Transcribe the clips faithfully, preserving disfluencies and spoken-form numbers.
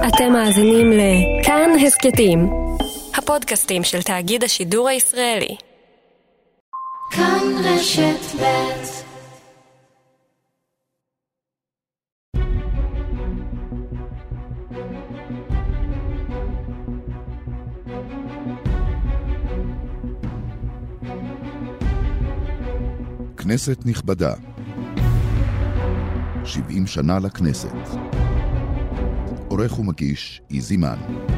אתם מאזינים לכאן הסקטים, הפודקאסטים של תאגיד השידור הישראלי. כאן רשת ב'. כנסת נכבדה, שבעים שנה לכנסת. עורך ומגיש איזי מן.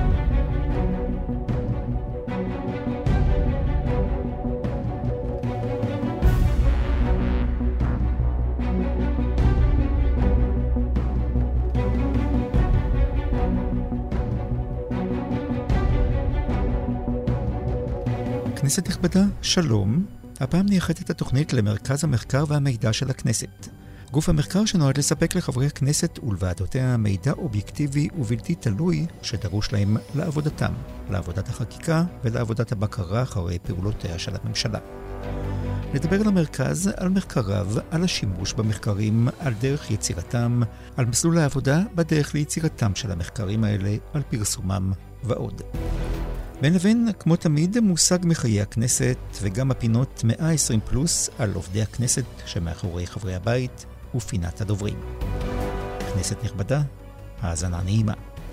כנסת נכבדה, שלום. הפעם נייחד את התוכנית למרכז המחקר והמידע של הכנסת. גוף המחקר שנועד לספק לחברי הכנסת ולוועדותיה מידע אובייקטיבי ובלתי תלוי שדרוש להם לעבודתם, לעבודת החקיקה ולעבודת הבקרה אחרי פעולותיה של הממשלה. נדבר על המרכז, על מחקריו, על השימוש במחקרים, על דרך יצירתם, על מסלול העבודה בדרך ליצירתם של המחקרים האלה, על פרסומם ועוד. בין לבין, כמו תמיד, מושג מחיי הכנסת וגם הפינות מאה ועשרים פלוס על עובדי הכנסת שמאחורי חברי הבית ופינת הדוברים. כנסת נכבדה, האזנה נעימה.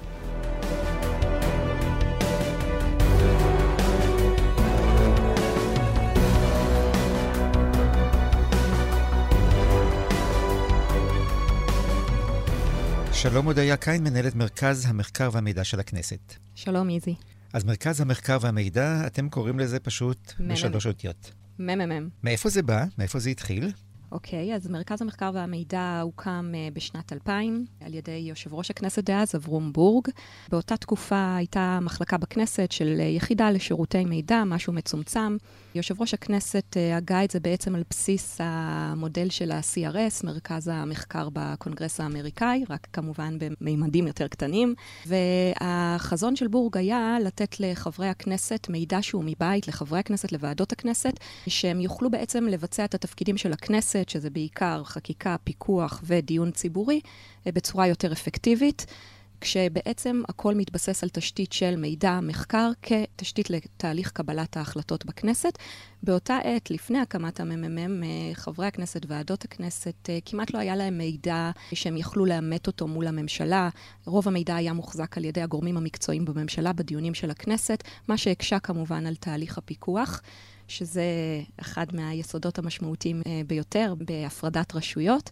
שלום הודיה קין, מנהלת מרכז המחקר והמידע של הכנסת. שלום איזי. אז מרכז המחקר והמידע, אתם קוראים לזה פשוט בשלוש אותיות. מממם. מאיפה זה בא? מאיפה זה התחיל? אוקיי, אז מרכז המחקר והמידע הוקם בשנת אלפיים על ידי יושב ראש הכנסת דאז, אברום בורג. באותה תקופה הייתה מחלקה בכנסת של יחידה לשירותי מידע, משהו מצומצם. יושב ראש הכנסת הגה את זה בעצם על בסיס המודל של ה-סי אר אס, מרכז המחקר בקונגרס האמריקאי, רק כמובן במימדים יותר קטנים. והחזון של בורג היה לתת לחברי הכנסת מידע שהוא מבית, לחברי הכנסת, לוועדות הכנסת, שהם יוכלו בעצם לבצע את התפקידים של הכנסת, שזה בעיקר חקיקה, פיקוח ודיון ציבורי, בצורה יותר אפקטיבית, כשבעצם הכל מתבסס על תשתית של מידע, מחקר, כתשתית לתהליך קבלת ההחלטות בכנסת. באותה עת, לפני הקמת הממ"מ, חברי הכנסת, ועדות הכנסת, כמעט לא היה להם מידע שהם יכלו לאמת אותו מול הממשלה. רוב המידע היה מוחזק על ידי הגורמים המקצועיים בממשלה, בדיונים של הכנסת, מה שהקשה כמובן על תהליך הפיקוח. שזה אחד מהיסודות המשמעותיים ביותר בהפרדת רשויות.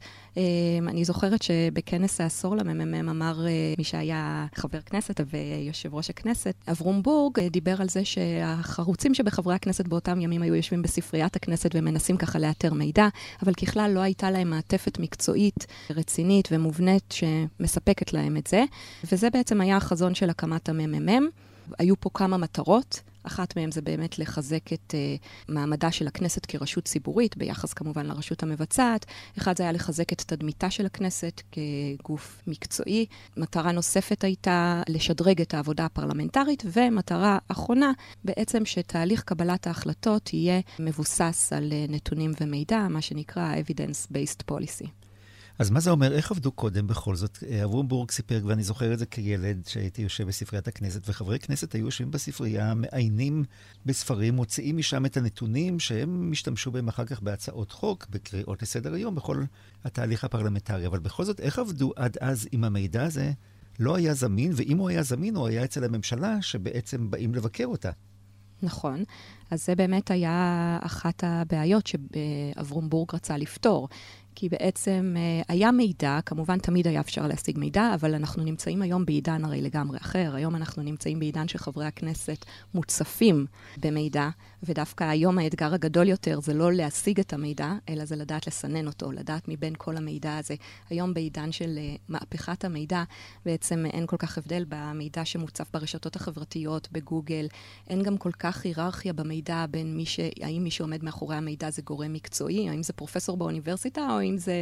אני זוכרת שבכנס העשור לממ"מ אמר מי שהיה חבר כנסת ויושב ראש הכנסת, אברום בורג, דיבר על זה שהחרוצים שבחברי הכנסת באותם ימים היו יושבים בספריית הכנסת ומנסים ככה לאתר מידע, אבל ככלל לא הייתה להם מעטפת מקצועית רצינית ומובנית שמספקת להם את זה, וזה בעצם היה החזון של הקמת הממ"מ. היו פה כמה מטרות. אחת מהן זה באמת לחזק את uh, מעמדה של הכנסת כרשות ציבורית, ביחס כמובן לרשות המבצעת. אחד זה היה לחזק את תדמיתה של הכנסת כגוף מקצועי. מטרה נוספת הייתה לשדרג את העבודה הפרלמנטרית, ומטרה אחרונה בעצם שתהליך קבלת ההחלטות יהיה מבוסס על uh, נתונים ומידע, מה שנקרא evidence-based policy. אז מה זה אומר? איך עבדו קודם בכל זאת? אברום בורג סיפר, ואני זוכר את זה כילד שהייתי יושב בספריית הכנסת, וחברי כנסת היו יושבים בספרייה, מעיינים בספרים, מוציאים משם את הנתונים שהם משתמשו בהם אחר כך בהצעות חוק, בקריאות לסדר היום, בכל התהליך הפרלמנטרי. אבל בכל זאת, איך עבדו עד אז עם המידע הזה? לא היה זמין, ואם הוא היה זמין, הוא היה אצל הממשלה שבעצם באים לבקר אותה. נכון. אז זה באמת היה אחת הבעיות שאברום בורג רצה לפתור. כי בעצם היה מידע, כמובן תמיד היה אפשר להשיג מידע, אבל אנחנו נמצאים היום בעידן הרי לגמרי אחר. היום אנחנו נמצאים בעידן שחברי הכנסת מוצפים במידע, ודווקא היום האתגר הגדול יותר זה לא להשיג את המידע, אלא זה לדעת לסנן אותו, לדעת מבין כל המידע הזה. היום בעידן של מהפכת המידע, בעצם אין כל כך הבדל במידע שמוצף ברשתות החברתיות, בגוגל. אין גם כל כך היררכיה במידע בין מי ש... האם מי שעומד מאחורי המידע זה גורם מקצועי, האם זה פרופסור באוניברסיטה, או אם זה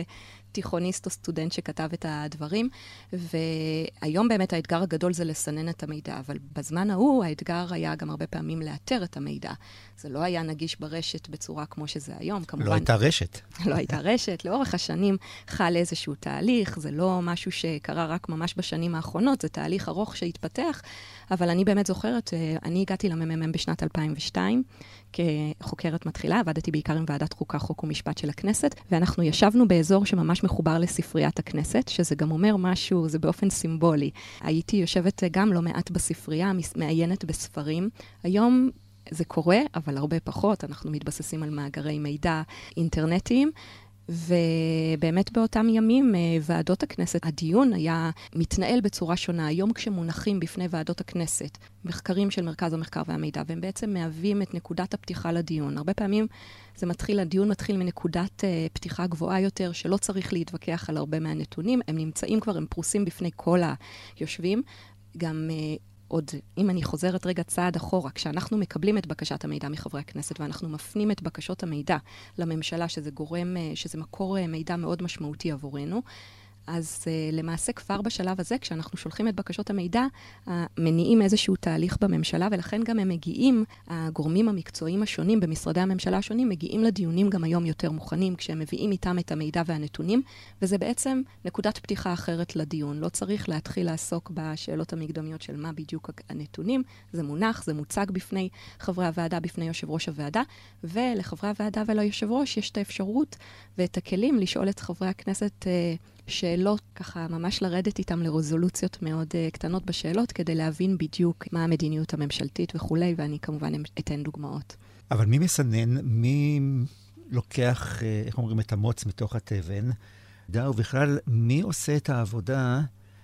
תיכוניסט או סטודנט שכתב את הדברים, והיום באמת האתגר הגדול זה לסנן את המידע, אבל בזמן ההוא האתגר היה גם הרבה פעמים לאתר את המידע. זה לא היה נגיש ברשת בצורה כמו שזה היום, כמובן. לא הייתה רשת. לא הייתה רשת. לאורך השנים חל איזשהו תהליך, זה לא משהו שקרה רק ממש בשנים האחרונות, זה תהליך ארוך שהתפתח, אבל אני באמת זוכרת, אני הגעתי לממ"מ בשנת אלפיים ושתיים, כחוקרת מתחילה, עבדתי בעיקר עם ועדת חוקה, חוק ומשפט של הכנסת, ואנחנו ישבנו באזור שממש מחובר לספריית הכנסת, שזה גם אומר משהו, זה באופן סימבולי. הייתי יושבת גם לא מעט בספרייה, מעיינת בספרים. היום זה קורה, אבל הרבה פחות, אנחנו מתבססים על מאגרי מידע אינטרנטיים, ובאמת באותם ימים ועדות הכנסת, הדיון היה מתנהל בצורה שונה. היום כשמונחים בפני ועדות הכנסת, מחקרים של מרכז המחקר והמידע, והם בעצם מהווים את נקודת הפתיחה לדיון. הרבה פעמים זה מתחיל, הדיון מתחיל מנקודת uh, פתיחה גבוהה יותר, שלא צריך להתווכח על הרבה מהנתונים, הם נמצאים כבר, הם פרוסים בפני כל היושבים. גם uh, עוד, אם אני חוזרת רגע צעד אחורה, כשאנחנו מקבלים את בקשת המידע מחברי הכנסת, ואנחנו מפנים את בקשות המידע לממשלה, שזה גורם, שזה מקור מידע מאוד משמעותי עבורנו, אז uh, למעשה כבר בשלב הזה, כשאנחנו שולחים את בקשות המידע, uh, מניעים איזשהו תהליך בממשלה, ולכן גם הם מגיעים, הגורמים המקצועיים השונים במשרדי הממשלה השונים, מגיעים לדיונים גם היום יותר מוכנים, כשהם מביאים איתם את המידע והנתונים, וזה בעצם נקודת פתיחה אחרת לדיון. לא צריך להתחיל לעסוק בשאלות המקדמיות של מה בדיוק הנתונים, זה מונח, זה מוצג בפני חברי הוועדה, בפני יושב ראש הוועדה, ולחברי הוועדה וליושב ראש יש את האפשרות ואת הכלים לשאול את חברי הכנסת uh, שאלות, ככה ממש לרדת איתם לרזולוציות מאוד uh, קטנות בשאלות, כדי להבין בדיוק מה המדיניות הממשלתית וכולי, ואני כמובן אתן דוגמאות. אבל מי מסנן, מי לוקח, איך אומרים, את המוץ מתוך התבן, ובכלל, מי עושה את העבודה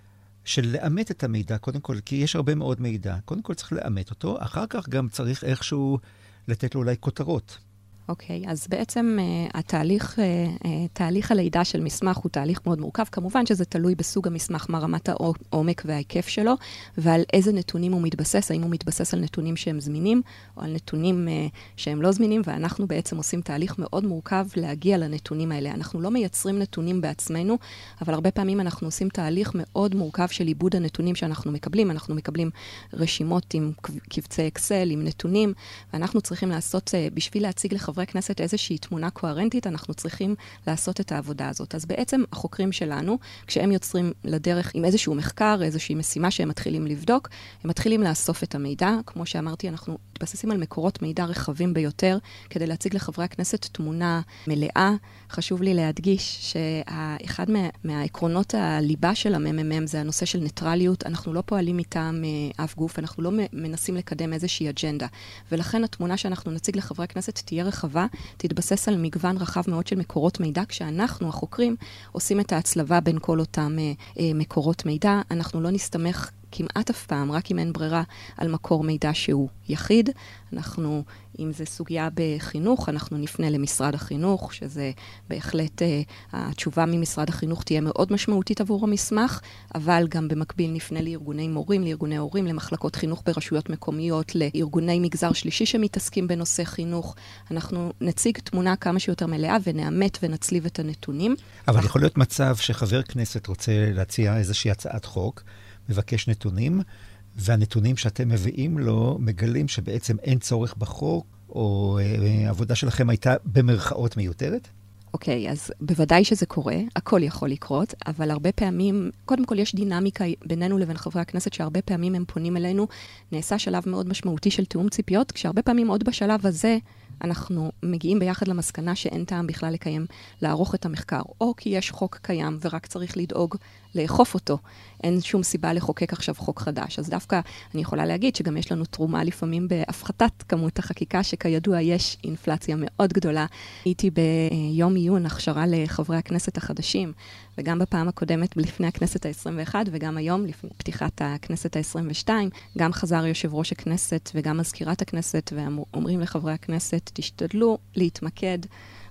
של לאמת את המידע, קודם כל, כי יש הרבה מאוד מידע. קודם כל צריך לאמת אותו, אחר כך גם צריך איכשהו לתת לו אולי כותרות. אוקיי, okay, אז בעצם uh, התהליך, uh, uh, תהליך הלידה של מסמך הוא תהליך מאוד מורכב. כמובן שזה תלוי בסוג המסמך, מה רמת העומק וההיקף שלו, ועל איזה נתונים הוא מתבסס, האם הוא מתבסס על נתונים שהם זמינים, או על נתונים uh, שהם לא זמינים, ואנחנו בעצם עושים תהליך מאוד מורכב להגיע לנתונים האלה. אנחנו לא מייצרים נתונים בעצמנו, אבל הרבה פעמים אנחנו עושים תהליך מאוד מורכב של עיבוד הנתונים שאנחנו מקבלים. אנחנו מקבלים רשימות עם קבצי אקסל, עם נתונים, ואנחנו צריכים לעשות, uh, בשביל להציג לחברי חברי כנסת איזושהי תמונה קוהרנטית, אנחנו צריכים לעשות את העבודה הזאת. אז בעצם החוקרים שלנו, כשהם יוצרים לדרך עם איזשהו מחקר, איזושהי משימה שהם מתחילים לבדוק, הם מתחילים לאסוף את המידע. כמו שאמרתי, אנחנו מתבססים על מקורות מידע רחבים ביותר, כדי להציג לחברי הכנסת תמונה מלאה. חשוב לי להדגיש שאחד מה, מהעקרונות הליבה של הממ"מ זה הנושא של ניטרליות. אנחנו לא פועלים איתם אף גוף, אנחנו לא מנסים לקדם איזושהי אג'נדה. ולכן התמונה שאנחנו נציג לחברי הכנסת תהיה רחבה, תתבסס על מגוון רחב מאוד של מקורות מידע, כשאנחנו, החוקרים, עושים את ההצלבה בין כל אותם אה, אה, מקורות מידע. אנחנו לא נסתמך כמעט אף פעם, רק אם אין ברירה, על מקור מידע שהוא יחיד. אנחנו, אם זה סוגיה בחינוך, אנחנו נפנה למשרד החינוך, שזה בהחלט, אה, התשובה ממשרד החינוך תהיה מאוד משמעותית עבור המסמך, אבל גם במקביל נפנה לארגוני מורים, לארגוני הורים, למחלקות חינוך ברשויות מקומיות, לארגוני מגזר שלישי שמתעסקים בנושא חינוך. אנחנו נציג תמונה כמה שיותר מלאה ונאמת ונצליב את הנתונים. אבל אך... יכול להיות מצב שחבר כנסת רוצה להציע איזושהי הצעת חוק, מבקש נתונים, והנתונים שאתם מביאים לו מגלים שבעצם אין צורך בחוק, או אה, העבודה שלכם הייתה במרכאות מיותרת? אוקיי, אז בוודאי שזה קורה, הכל יכול לקרות, אבל הרבה פעמים, קודם כל יש דינמיקה בינינו לבין חברי הכנסת, שהרבה פעמים הם פונים אלינו, נעשה שלב מאוד משמעותי של תיאום ציפיות, כשהרבה פעמים עוד בשלב הזה, אנחנו מגיעים ביחד למסקנה שאין טעם בכלל לקיים, לערוך את המחקר, או כי יש חוק קיים ורק צריך לדאוג לאכוף אותו. אין שום סיבה לחוקק עכשיו חוק חדש. אז דווקא אני יכולה להגיד שגם יש לנו תרומה לפעמים בהפחתת כמות החקיקה, שכידוע יש אינפלציה מאוד גדולה. הייתי ביום עיון הכשרה לחברי הכנסת החדשים, וגם בפעם הקודמת לפני הכנסת ה-עשרים ואחת, וגם היום לפני פתיחת הכנסת ה-עשרים ושתיים, גם חזר יושב ראש הכנסת וגם מזכירת הכנסת, ואומרים לחברי הכנסת, תשתדלו להתמקד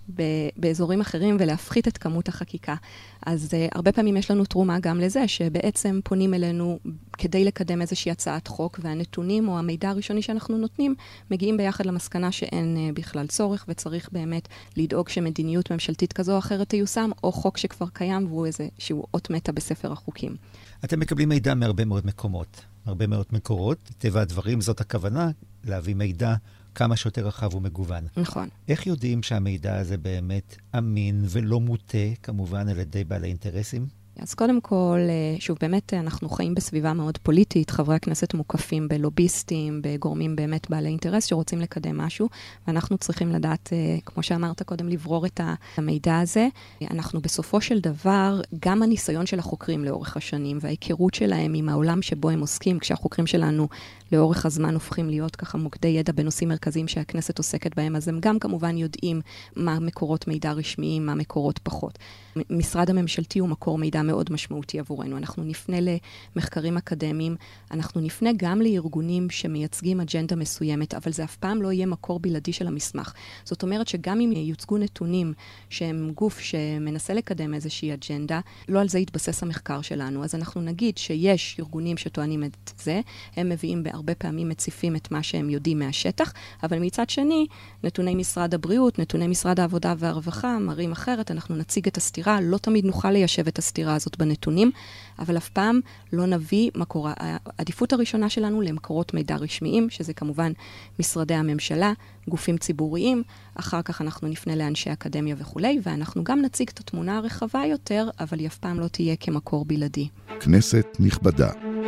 באזורים אחרים ולהפחית את כמות החקיקה. אז uh, הרבה פעמים יש לנו תרומה גם לזה, שבעצם פונים אלינו כדי לקדם איזושהי הצעת חוק, והנתונים או המידע הראשוני שאנחנו נותנים, מגיעים ביחד למסקנה שאין uh, בכלל צורך, וצריך באמת לדאוג שמדיניות ממשלתית כזו או אחרת תיושם, או חוק שכבר קיים, והוא איזה שהוא אות מתה בספר החוקים. אתם מקבלים מידע מהרבה מאוד מקומות, הרבה מאוד מקורות. טבע הדברים, זאת הכוונה, להביא מידע כמה שיותר רחב ומגוון. נכון. איך יודעים שהמידע הזה באמת אמין ולא מוטה, כמובן, על ידי בעלי אינטרסים? אז קודם כל, שוב, באמת אנחנו חיים בסביבה מאוד פוליטית, חברי הכנסת מוקפים בלוביסטים, בגורמים באמת בעלי אינטרס שרוצים לקדם משהו, ואנחנו צריכים לדעת, כמו שאמרת קודם, לברור את המידע הזה. אנחנו בסופו של דבר, גם הניסיון של החוקרים לאורך השנים, וההיכרות שלהם עם העולם שבו הם עוסקים, כשהחוקרים שלנו לאורך הזמן הופכים להיות ככה מוקדי ידע בנושאים מרכזיים שהכנסת עוסקת בהם, אז הם גם כמובן יודעים מה מקורות מידע רשמיים, מה מקורות פחות. משרד הממשלתי הוא מקור מידע מאוד משמעותי עבורנו. אנחנו נפנה למחקרים אקדמיים, אנחנו נפנה גם לארגונים שמייצגים אג'נדה מסוימת, אבל זה אף פעם לא יהיה מקור בלעדי של המסמך. זאת אומרת שגם אם יוצגו נתונים שהם גוף שמנסה לקדם איזושהי אג'נדה, לא על זה יתבסס המחקר שלנו. אז אנחנו נגיד שיש ארגונים שטוענים את זה, הם מביאים בהרבה פעמים מציפים את מה שהם יודעים מהשטח, אבל מצד שני, נתוני משרד הבריאות, נתוני משרד העבודה והרווחה, מראים אחרת, אנחנו נציג את הסתירה, לא תמיד נוכל ליישב את הסתירה הזאת בנתונים, אבל אף פעם לא נביא מקור. העדיפות הראשונה שלנו למקורות מידע רשמיים, שזה כמובן משרדי הממשלה, גופים ציבוריים, אחר כך אנחנו נפנה לאנשי אקדמיה וכו', ואנחנו גם נציג את התמונה הרחבה יותר, אבל היא אף פעם לא תהיה כמקור בלעדי. כנסת נכבדה.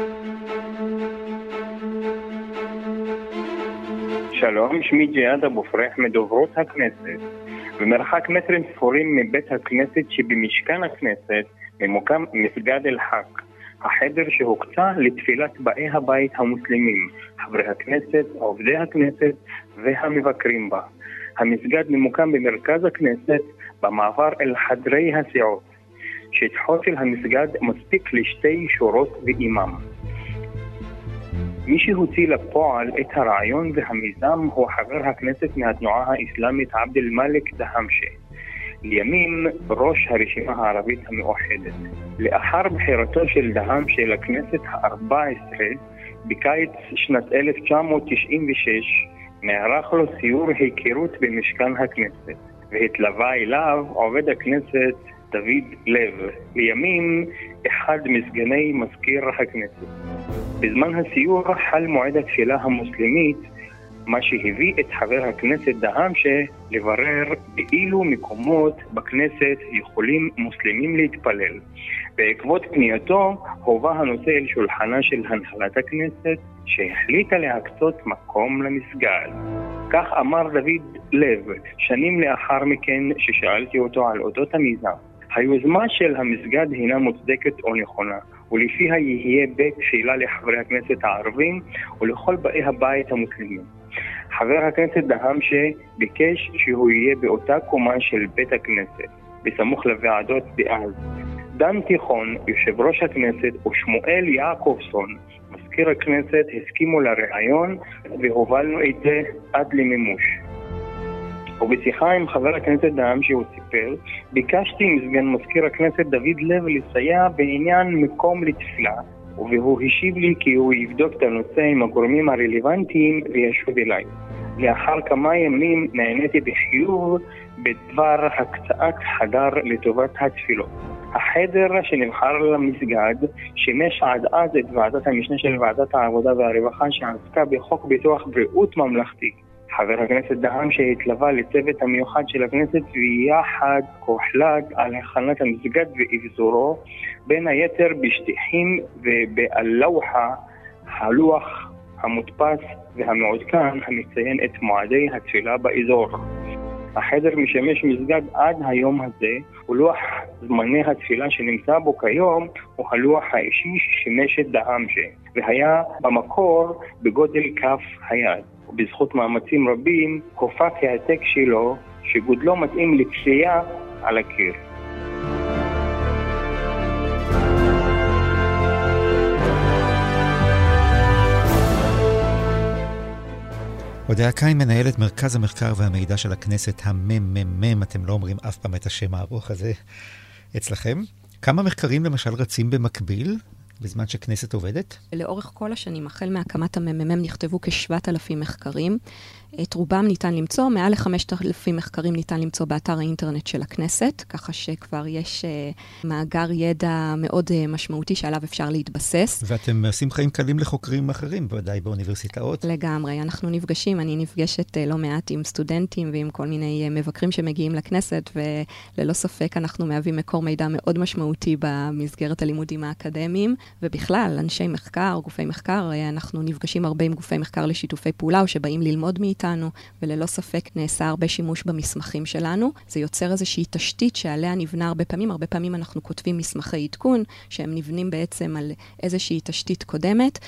שלום, שמי ג'יהאד אבו פריח מדוברות הכנסת. במרחק מטרים ספורים מבית הכנסת שבמשכן הכנסת ממוקם מסגד אל-חק, החדר שהוקצה לתפילת באי הבית המוסלמים, חברי הכנסת, עובדי הכנסת והמבקרים בה. המסגד ממוקם במרכז הכנסת במעבר אל חדרי הסיעות. שטחו של המסגד מספיק לשתי שורות ואימם. מי שהוציא לפועל את הרעיון והמיזם הוא חבר הכנסת מהתנועה האסלאמית עבד אל-מאלק דהאמשה, לימים ראש הרשימה הערבית המאוחדת. לאחר בחירתו של דהאמשה לכנסת ה-ארבע עשרה, בקיץ שנת אלף תשע מאות תשעים ושש, נערך לו סיור היכרות במשכן הכנסת, והתלווה אליו עובד הכנסת דוד לב, לימים אחד מסגני מזכיר הכנסת. בזמן הסיור חל מועד התפילה המוסלמית, מה שהביא את חבר הכנסת דהאמשה לברר באילו מקומות בכנסת יכולים מוסלמים להתפלל. בעקבות פנייתו הובא הנושא אל שולחנה של הנהלת הכנסת, שהחליטה להקצות מקום למסגד. כך אמר דוד לב, שנים לאחר מכן ששאלתי אותו על אודות המיזם. היוזמה של המסגד הינה מוצדקת או נכונה, ולפיה יהיה בית תפילה לחברי הכנסת הערבים ולכל באי הבית המוסלמים. חבר הכנסת דהאמשה ביקש שהוא יהיה באותה קומה של בית הכנסת, בסמוך לוועדות דאז. דן תיכון, יושב ראש הכנסת, ושמואל יעקובסון, מזכיר הכנסת, הסכימו לרעיון והובלנו את זה עד למימוש. ובשיחה עם חבר הכנסת דהאמשה הוא סיפר, ביקשתי מסגן מזכיר הכנסת דוד לב לסייע בעניין מקום לתפילה, והוא השיב לי כי הוא יבדוק את הנושא עם הגורמים הרלוונטיים וישוב אליי. לאחר כמה ימים נעניתי בחיוב בדבר הקצאת חדר לטובת התפילות. החדר שנבחר למסגד שימש עד אז את ועדת המשנה של ועדת העבודה והרווחה שעסקה בחוק ביטוח בריאות ממלכתי. חבר הכנסת דהאמשה התלווה לצוות המיוחד של הכנסת ויחד הוחלט על הכנת המסגד ואבזורו, בין היתר בשטיחים ובאלוחה, הלוח המודפס והמעודכן המציין את מועדי התפילה באזור. החדר משמש מסגד עד היום הזה, ולוח זמני התפילה שנמצא בו כיום הוא הלוח האישי ששימש את דהאמשה, והיה במקור בגודל כף היד. ובזכות מאמצים רבים הופק העתק שלו שגודלו מתאים לתלייה על הקיר. הודיה קין, מנהלת מרכז המחקר והמידע של הכנסת, הממ"מ, אתם לא אומרים אף פעם את השם הארוך הזה אצלכם. כמה מחקרים למשל רצים במקביל בזמן שכנסת עובדת? לאורך כל השנים, החל מהקמת הממ"מ, נכתבו כשבעת אלפים מחקרים. את רובם ניתן למצוא, מעל לחמשת אלפים מחקרים ניתן למצוא באתר האינטרנט של הכנסת, ככה שכבר יש uh, מאגר ידע מאוד uh, משמעותי שעליו אפשר להתבסס. ואתם עושים חיים קלים לחוקרים אחרים, ודאי באוניברסיטאות. לגמרי, אנחנו נפגשים, אני נפגשת uh, לא מעט עם סטודנטים ועם כל מיני uh, מבקרים שמגיעים לכנסת, וללא ספק אנחנו מהווים מקור מידע מאוד משמעותי במסגרת הלימודים האקדמיים, ובכלל, אנשי מחקר, גופי מחקר, uh, אנחנו נפגשים הרבה עם גופי מחקר לשיתופי פעולה, או שבאים ללמוד מאיתנו, וללא ספק נעשה הרבה שימוש במסמכים שלנו. זה יוצר איזושהי תשתית שעליה נבנה הרבה פעמים. הרבה פעמים אנחנו כותבים מסמכי עדכון, שהם נבנים בעצם על איזושהי תשתית קודמת.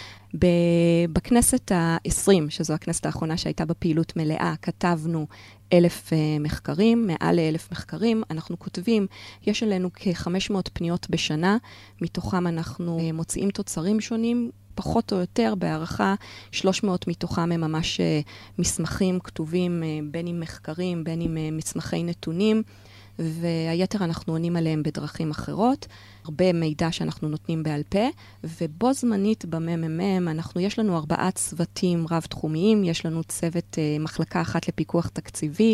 בכנסת ה-עשרים, שזו הכנסת האחרונה שהייתה בפעילות מלאה, כתבנו אלף מחקרים, מעל לאלף מחקרים. אנחנו כותבים, יש עלינו כ-חמש מאות פניות בשנה, מתוכם אנחנו מוציאים תוצרים שונים, פחות או יותר, בהערכה, שלוש מאות מתוכם הם ממש מסמכים כתובים, בין עם מחקרים, בין עם מסמכי נתונים, והיתר אנחנו עונים עליהם בדרכים אחרות. הרבה מידע שאנחנו נותנים בעל פה, ובו זמנית בממ"מ, אנחנו, יש לנו ארבעה צוותים רב-תחומיים, יש לנו צוות מחלקה אחת לפיקוח תקציבי,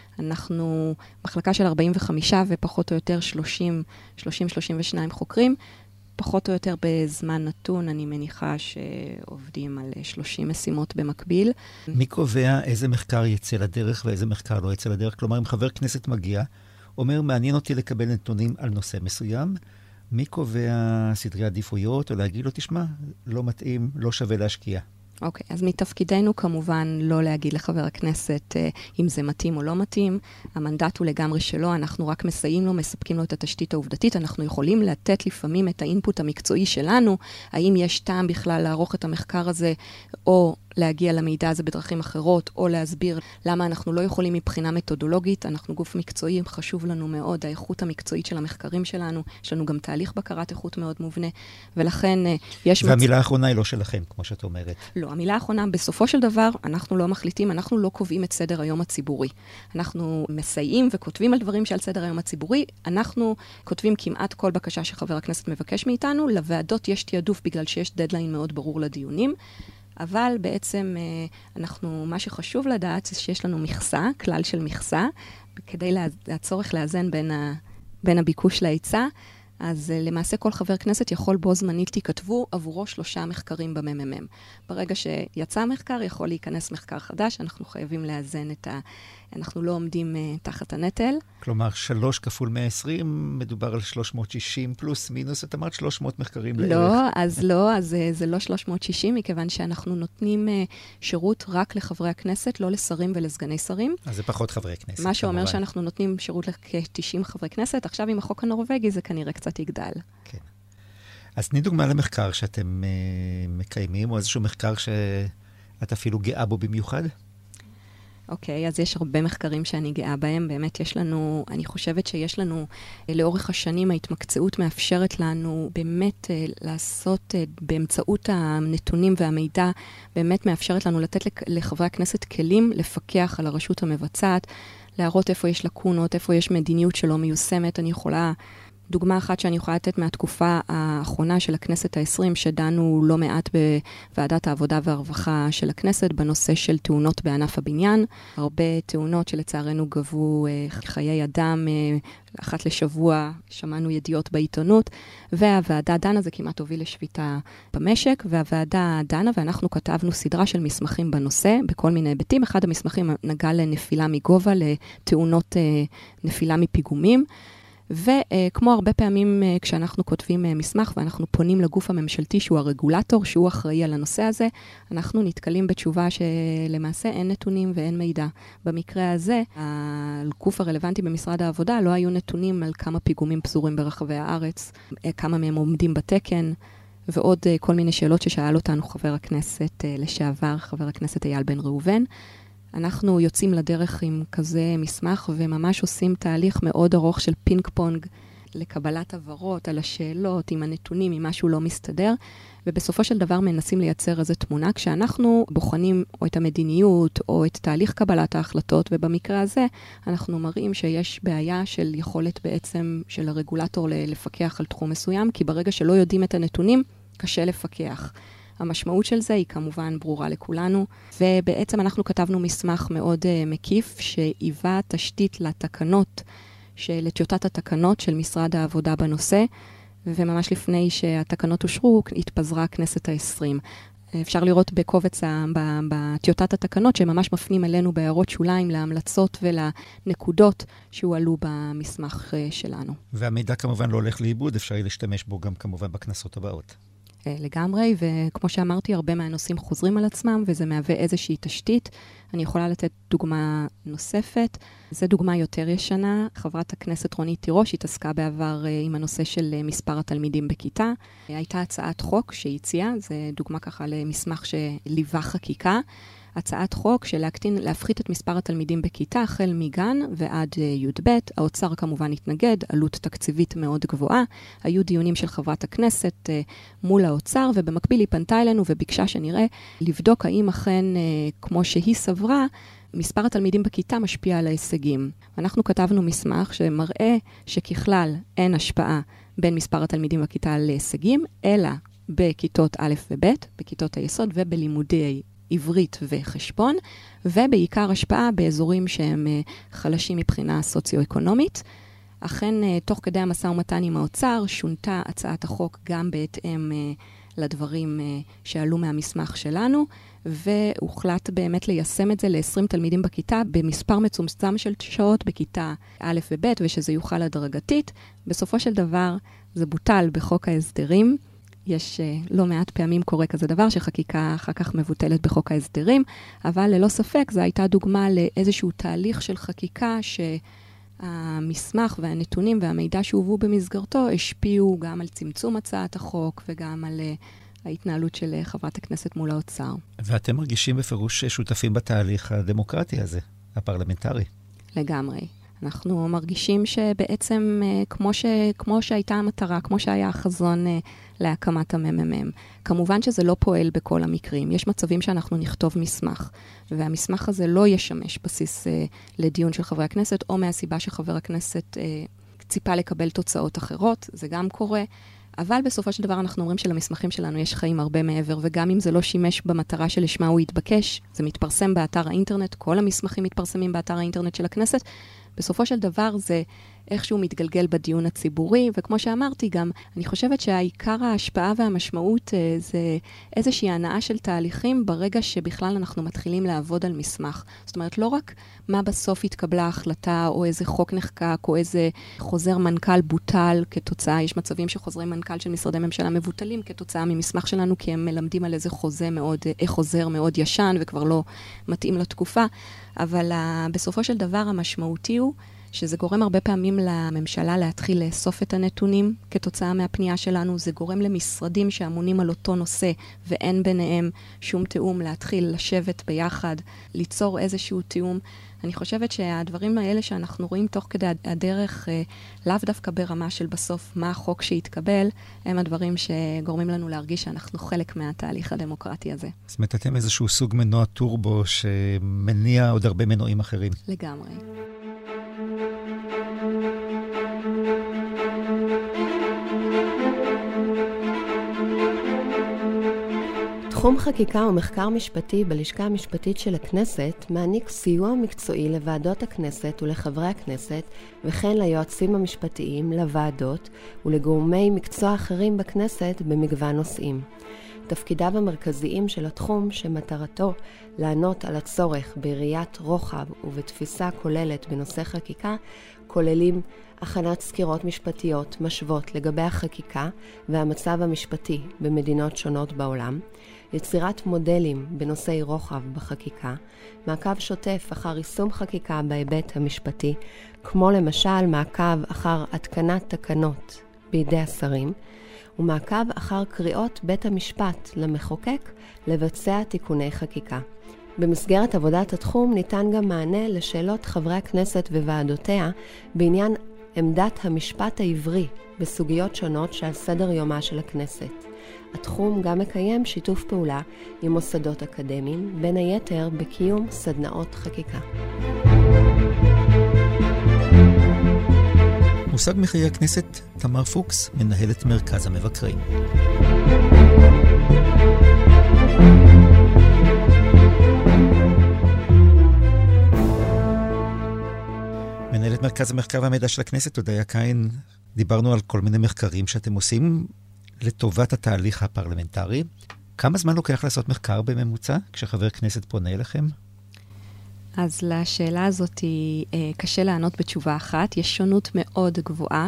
אנחנו מחלקה של ארבעים וחמישה ופחות או יותר שלושים שלושים ושניים חוקרים, פחות או יותר בזמן נתון, אני מניחה שעובדים על שלושים משימות במקביל. מי קובע איזה מחקר יצא לדרך ואיזה מחקר לא יצא לדרך? כלומר, אם חבר כנסת מגיע, אומר, מעניין אותי לקבל נתונים על נושא מסוים, מי קובע סדרי עדיפויות, או להגיד לו, תשמע, לא מתאים, לא שווה להשקיע? אוקיי, אז מתפקידנו כמובן לא להגיד לחבר הכנסת אם זה מתאים או לא מתאים. המנדט הוא לגמרי שלו, אנחנו רק מסייעים לו, מספקים לו את התשתית העובדתית. אנחנו יכולים לתת לפעמים את האינפוט המקצועי שלנו, האם יש טעם בכלל לערוך את המחקר הזה, או להגיע למידע הזה בדרכים אחרות, או להסביר למה אנחנו לא יכולים מבחינה מתודולוגית. אנחנו גוף מקצועי, חשוב לנו מאוד, האיכות המקצועית של המחקרים שלנו, יש לנו גם תהליך בקרת איכות מאוד מובנה, ולכן יש... והמילה האחרונה היא לא שלכם, כמו שאת אומרת. לא, המילה האחרונה, בסופו של דבר, אנחנו לא מחליטים, אנחנו לא קובעים את סדר היום הציבורי. אנחנו מסייעים וכותבים על דברים שעל סדר היום הציבורי, אנחנו כותבים כמעט כל בקשה שחבר הכנסת מבקש מאיתנו, לוועדות יש תיעדוף בגלל שיש דדליין מאוד ברור לדיונים, אבל בעצם אנחנו, מה שחשוב לדעת זה שיש לנו מכסה, כלל של מכסה, כדי הצורך לאזן בין, ה, בין הביקוש להיצע, אז למעשה כל חבר כנסת יכול בו זמנית תיכתבו עבורו שלושה מחקרים בממ"מ. ברגע שיצא מחקר, יכול להיכנס מחקר חדש, אנחנו חייבים לאזן את ה... אנחנו לא עומדים uh, תחת הנטל. כלומר, שלוש כפול מאה ועשרים, מדובר על שלוש מאות ושישים פלוס מינוס, את אמרת שלוש מאות מחקרים לערך. לא, אז לא, אז uh, זה לא שלוש מאות ושישים, מכיוון שאנחנו נותנים uh, שירות רק לחברי הכנסת, לא לשרים ולסגני שרים. אז זה פחות חברי כנסת. מה שאומר כמובן. שאנחנו נותנים שירות לכ-תשעים חברי כנסת, עכשיו עם החוק הנורווגי זה כנראה קצת יגדל. כן. אז תני דוגמה למחקר שאתם uh, מקיימים, או איזשהו מחקר שאת אפילו גאה בו במיוחד? אוקיי, אז יש הרבה מחקרים שאני גאה בהם. באמת יש לנו, אני חושבת שיש לנו, לאורך השנים ההתמקצעות מאפשרת לנו באמת לעשות באמצעות הנתונים והמידע, באמת מאפשרת לנו לתת לחברי הכנסת כלים לפקח על הרשות המבצעת, להראות איפה יש לקונות, איפה יש מדיניות שלא מיושמת. אני יכולה... דוגמה אחת שאני יכולה לתת מהתקופה האחרונה של הכנסת ה-עשרים, שדנו לא מעט בוועדת העבודה והרווחה של הכנסת, בנושא של תאונות בענף הבניין. הרבה תאונות שלצערנו גבו חיי אדם, אחת לשבוע שמענו ידיעות בעיתונות, והוועדה דנה, זה כמעט הוביל לשביתה במשק, והוועדה דנה, ואנחנו כתבנו סדרה של מסמכים בנושא, בכל מיני היבטים. אחד המסמכים נגע לנפילה מגובה, לתאונות נפילה מפיגומים, וכמו הרבה פעמים כשאנחנו כותבים מסמך ואנחנו פונים לגוף הממשלתי שהוא הרגולטור, שהוא אחראי על הנושא הזה, אנחנו נתקלים בתשובה שלמעשה אין נתונים ואין מידע. במקרה הזה, הגוף הרלוונטי במשרד העבודה לא היו נתונים על כמה פיגומים פזורים ברחבי הארץ, כמה מהם עומדים בתקן, ועוד כל מיני שאלות ששאל אותנו חבר הכנסת לשעבר, חבר הכנסת אייל בן ראובן. אנחנו יוצאים לדרך עם כזה מסמך, וממש עושים תהליך מאוד ארוך של פינג פונג, לקבלת עברות על השאלות, עם הנתונים, עם משהו לא מסתדר, ובסופו של דבר מנסים לייצר איזו תמונה, כשאנחנו בוחנים או את המדיניות או את תהליך קבלת ההחלטות, ובמקרה הזה אנחנו מראים שיש בעיה של יכולת בעצם של הרגולטור לפקח על תחום מסוים, כי ברגע שלא יודעים את הנתונים, קשה לפקח. המשמעות של זה היא כמובן ברורה לכולנו, ובעצם אנחנו כתבנו מסמך מאוד uh, מקיף, שהיווה תשתית לתקנות, לטיוטת התקנות של משרד העבודה בנושא, וממש לפני שהתקנות אושרו, התפזרה הכנסת ה-עשרים. אפשר לראות בקובץ, בטיוטת התקנות, שממש מפנים אלינו בהערות שוליים, להמלצות ולנקודות שהועלו במסמך שלנו. והמידע כמובן לא הולך לאיבוד, אפשר להשתמש בו גם כמובן בכנסות הבאות. לגמרי, וכמו שאמרתי, הרבה מהנושאים חוזרים על עצמם, וזה מהווה איזושהי תשתית. אני יכולה לתת דוגמה נוספת. זו דוגמה יותר ישנה. חברת הכנסת רונית תירוש התעסקה בעבר עם הנושא של מספר התלמידים בכיתה. הייתה הצעת חוק שהציעה, זו דוגמה ככה למסמך שליווה חקיקה. הצעת חוק של להקטין, להפחית את מספר התלמידים בכיתה, החל מגן ועד י' ב'. האוצר כמובן התנגד, עלות תקציבית מאוד גבוהה. היו דיונים של חברת הכנסת מול האוצר, ובמקביל היא פנתה אלינו וביקשה שנראה לבדוק האם אכן, כמו שהיא סברה, מספר התלמידים בכיתה משפיע על ההישגים. אנחנו כתבנו מסמך שמראה שככלל אין השפעה בין מספר התלמידים בכיתה להישגים, אלא בכיתות א' וב', בכיתות היסוד ובלימודי עברית וחשבון, ובעיקר השפעה באזורים שהם חלשים מבחינה סוציו-אקונומית. אכן, תוך כדי המשא ומתן עם האוצר, שונתה הצעת החוק גם בהתאם לדברים שעלו מהמסמך שלנו, והוחלט באמת ליישם את זה ל-עשרים תלמידים בכיתה, במספר מצומצם של שעות בכיתה א' וב', ושזה יוכל הדרגתית. בסופו של דבר, זה בוטל בחוק ההסדרים. יש לא מעט פעמים קורה כזה דבר, שחקיקה אחר כך מבוטלת בחוק ההסדרים, אבל ללא ספק, זו הייתה דוגמה לאיזשהו תהליך של חקיקה, שהמסמך והנתונים והמידע שהובאו במסגרתו, השפיעו גם על צמצום הצעת החוק, וגם על ההתנהלות של חברת הכנסת מול האוצר. ואתם מרגישים בפירוש שותפים בתהליך הדמוקרטי הזה, הפרלמנטרי? לגמרי. אנחנו מרגישים שבעצם כמו, ש, כמו שהייתה המטרה, כמו שהיה החזון להקמת הממ"מ. כמובן שזה לא פועל בכל המקרים. יש מצבים שאנחנו נכתוב מסמך, והמסמך הזה לא ישמש בסיס לדיון של חברי הכנסת, או מהסיבה שחבר הכנסת ציפה לקבל תוצאות אחרות, זה גם קורה. אבל בסופו של דבר אנחנו אומרים שלמסמכים שלנו יש חיים הרבה מעבר, וגם אם זה לא שימש במטרה שלשמה הוא יתבקש, זה מתפרסם באתר האינטרנט, כל המסמכים מתפרסמים באתר האינטרנט של הכנסת, בסופו של דבר זה איכשהו מתגלגל בדיון הציבורי, וכמו שאמרתי גם, אני חושבת שהעיקר ההשפעה והמשמעות זה איזושהי הנאה של תהליכים ברגע שבכלל אנחנו מתחילים לעבוד על מסמך. זאת אומרת, לא רק מה בסוף התקבלה ההחלטה, או איזה חוק נחקק, או איזה חוזר מנכ"ל בוטל כתוצאה, יש מצבים שחוזרי מנכ"ל של משרדי ממשלה מבוטלים כתוצאה ממסמך שלנו, כי הם מלמדים על איזה חוזה מאוד, חוזר מאוד ישן, וכבר לא מתאים לתקופה. אבל uh, בסופו של דבר המשמעותי הוא שזה גורם הרבה פעמים לממשלה להתחיל לאסוף את הנתונים כתוצאה מהפנייה שלנו. זה גורם למשרדים שאמונים על אותו נושא ואין ביניהם שום תיאום, להתחיל לשבת ביחד, ליצור איזשהו תיאום. אני חושבת שהדברים האלה שאנחנו רואים תוך כדי הדרך, אה, לאו דווקא ברמה של בסוף מה החוק שהתקבל, הם הדברים שגורמים לנו להרגיש שאנחנו חלק מהתהליך הדמוקרטי הזה. אז מתתם איזשהו סוג מנוע טורבו שמניע עוד הרבה מנועים אחרים. לגמרי. תחום חקיקה ומחקר משפטי בלשכה המשפטית של הכנסת מעניק סיוע מקצועי לוועדות הכנסת ולחברי הכנסת, וכן ליועצים המשפטיים, לוועדות ולגורמי מקצוע אחרים בכנסת במגוון נושאים. תפקידיו המרכזיים של התחום, שמטרתו לענות על הצורך בראיית רוחב ובתפיסה כוללת בנושא חקיקה, כוללים הכנת סקירות משפטיות משוות לגבי החקיקה והמצב המשפטי במדינות שונות בעולם, יצירת מודלים בנושאי רוחב בחקיקה, מעקב שוטף אחר יישום חקיקה בהיבט המשפטי, כמו למשל מעקב אחר התקנת תקנות בידי השרים, ומעקב אחר קריאות בית המשפט למחוקק לבצע תיקוני חקיקה. במסגרת עבודת התחום ניתן גם מענה לשאלות חברי הכנסת וועדותיה בעניין עמדת המשפט העברי בסוגיות שונות שעל סדר יומה של הכנסת. התחום גם מקיים שיתוף פעולה עם מוסדות אקדמיים, בין היתר בקיום סדנאות חקיקה. מושג מחיי הכנסת, תמר פוקס, מנהלת מרכז המבקרים. מנהלת מרכז המחקר והמידע של הכנסת, הודיה קין, דיברנו על כל מיני מחקרים שאתם עושים לטובת התהליך הפרלמנטרי. כמה זמן לוקח לעשות מחקר בממוצע כשחבר כנסת פונה אליכם? אז לשאלה הזאת קשה לענות בתשובה אחת. יש שונות מאוד גבוהה.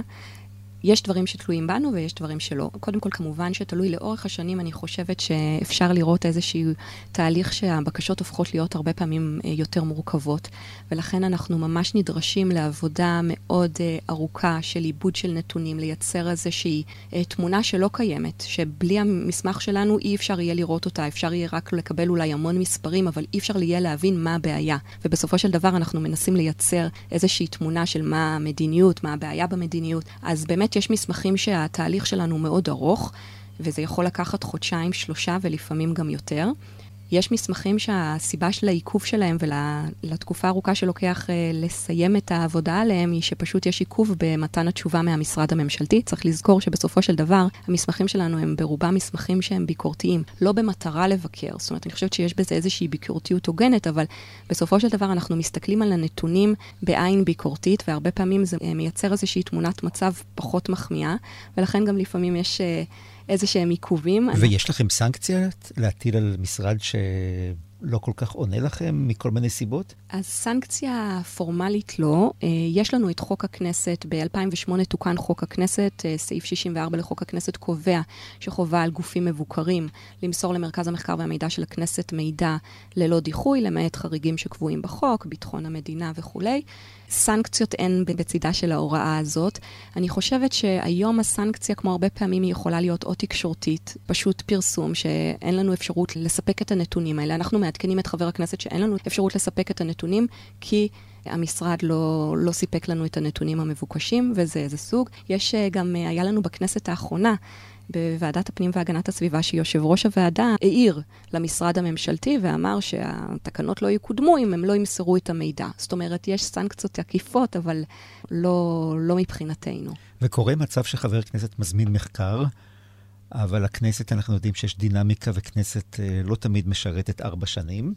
יש דברים שתלויים בנו ויש דברים שלא. קודם כל, כמובן שתלוי לאורך השנים, אני חושבת שאפשר לראות איזשהו תהליך שהבקשות הופכות להיות הרבה פעמים יותר מורכבות, ולכן אנחנו ממש נדרשים לעבודה מאוד ארוכה של עיבוד של נתונים, לייצר איזושהי תמונה שלא קיימת, שבלי המסמך שלנו אי אפשר יהיה לראות אותה, אפשר יהיה רק לקבל אולי המון מספרים, אבל אי אפשר יהיה להבין מה הבעיה. ובסופו של דבר אנחנו מנסים לייצר איזושהי תמונה של מה המדיניות, מה הבעיה במדיניות. אז באמת יש מסמכים שהתהליך שלנו מאוד ארוך, וזה יכול לקחת חודשיים, שלושה ולפעמים גם יותר. יש מסמכים שהסיבה של העיכוב שלהם ולתקופה ארוכה שלוקח לסיים את העבודה עליהם, היא שפשוט יש עיכוב במתן התשובה מהמשרד הממשלתי. צריך לזכור שבסופו של דבר, המסמכים שלנו הם ברובם מסמכים שהם ביקורתיים, לא במטרה לבקר. זאת אומרת, אני חושבת שיש בזה איזושהי ביקורתיות הוגנת, אבל בסופו של דבר אנחנו מסתכלים על הנתונים בעין ביקורתית, והרבה פעמים זה מייצר איזושהי תמונת מצב פחות מחמיאה, ולכן גם לפעמים יש איזה שהם עיכובים. ויש לכם סנקציה להטיל על משרד שלא כל כך עונה לכם מכל מיני סיבות? אז סנקציה פורמלית לא. יש לנו את חוק הכנסת, ב-אלפיים ושמונה תוקן חוק הכנסת, סעיף שישים וארבע לחוק הכנסת קובע שחובה על גופים מבוקרים למסור למרכז המחקר והמידע של הכנסת מידע ללא דיחוי, למעט חריגים שקבועים בחוק, ביטחון המדינה וכו'. סנקציות אין בצידה של ההוראה הזאת. אני חושבת שהיום הסנקציה, כמו הרבה פעמים, היא יכולה להיות או תקשורתית, פשוט פרסום, שאין לנו אפשרות לספק את הנתונים האלה. אנחנו מעדכנים את חבר הכנסת שאין לנו אפשרות לספק את הנתונים, כי המשרד לא, לא סיפק לנו את הנתונים המבוקשים, וזה איזה סוג. יש גם, היה לנו בכנסת האחרונה, בוועדת הפנים והגנת הסביבה, שיושב ראש הוועדה העיר למשרד הממשלתי ואמר שהתקנות לא יקודמו אם הם לא ימסרו את המידע. זאת אומרת, יש סנקציות עקיפות, אבל לא, לא מבחינתנו. וקורה מצב שחבר כנסת מזמין מחקר, אבל הכנסת, אנחנו יודעים שיש דינמיקה, וכנסת לא תמיד משרתת ארבע שנים,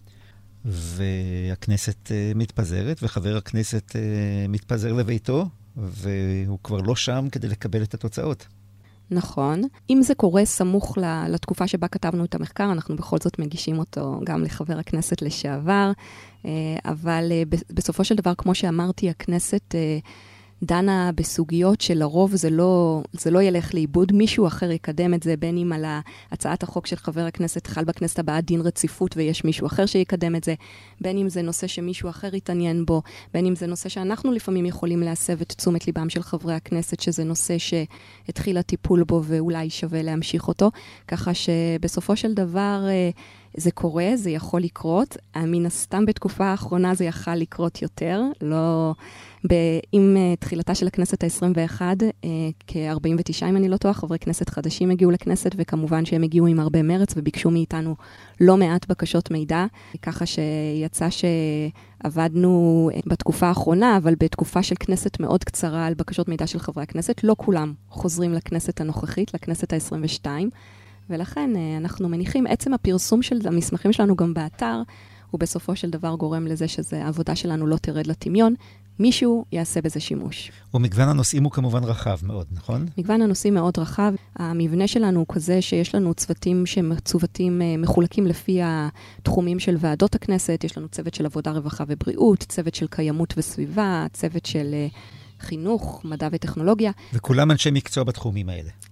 והכנסת מתפזרת, וחבר הכנסת מתפזר לביתו, והוא כבר לא שם כדי לקבל את התוצאות. נכון. אם זה קורה סמוך לתקופה שבה כתבנו את המחקר, אנחנו בכל זאת מגישים אותו גם לחבר הכנסת לשעבר, אבל בסופו של דבר, כמו שאמרתי, הכנסת דנה בסוגיות שלרוב זה לא, זה לא ילך לאיבוד, מישהו אחר יקדם את זה, בין אם על הצעת החוק של חבר הכנסת חל בכנסת הבאה דין רציפות ויש מישהו אחר שיקדם את זה, בין אם זה נושא שמישהו אחר יתעניין בו, בין אם זה נושא שאנחנו לפעמים יכולים להסב את תשומת ליבם של חברי הכנסת, שזה נושא שהתחיל הטיפול בו ואולי שווה להמשיך אותו, ככה שבסופו של דבר זה קורה, זה יכול לקרות, מן הסתם בתקופה האחרונה זה יכל לקרות יותר, לא... עם תחילתה של הכנסת ה-עשרים ואחת, כ-ארבעים ותשע, אם אני לא טועה, חברי כנסת חדשים הגיעו לכנסת, וכמובן שהם הגיעו עם הרבה מרץ, וביקשו מאיתנו לא מעט בקשות מידע, ככה שיצא שעבדנו בתקופה האחרונה, אבל בתקופה של כנסת מאוד קצרה על בקשות מידע של חברי הכנסת, לא כולם חוזרים לכנסת הנוכחית, לכנסת ה-עשרים ושתיים, ולכן אנחנו מניחים, עצם הפרסום של המסמכים שלנו גם באתר, הוא בסופו של דבר גורם לזה שזה, העבודה שלנו לא תרד לטמיון, מישהו יעשה בזה שימוש. ומגוון הנושאים הוא כמובן רחב מאוד, נכון? מגוון הנושאים מאוד רחב. המבנה שלנו הוא כזה שיש לנו צוותים שצוותים מחולקים לפי התחומים של ועדות הכנסת, יש לנו צוות של עבודה, רווחה ובריאות, צוות של קיימות וסביבה, צוות של חינוך, מדע וטכנולוגיה. וכולם אנשי מקצוע בתחומים האלה.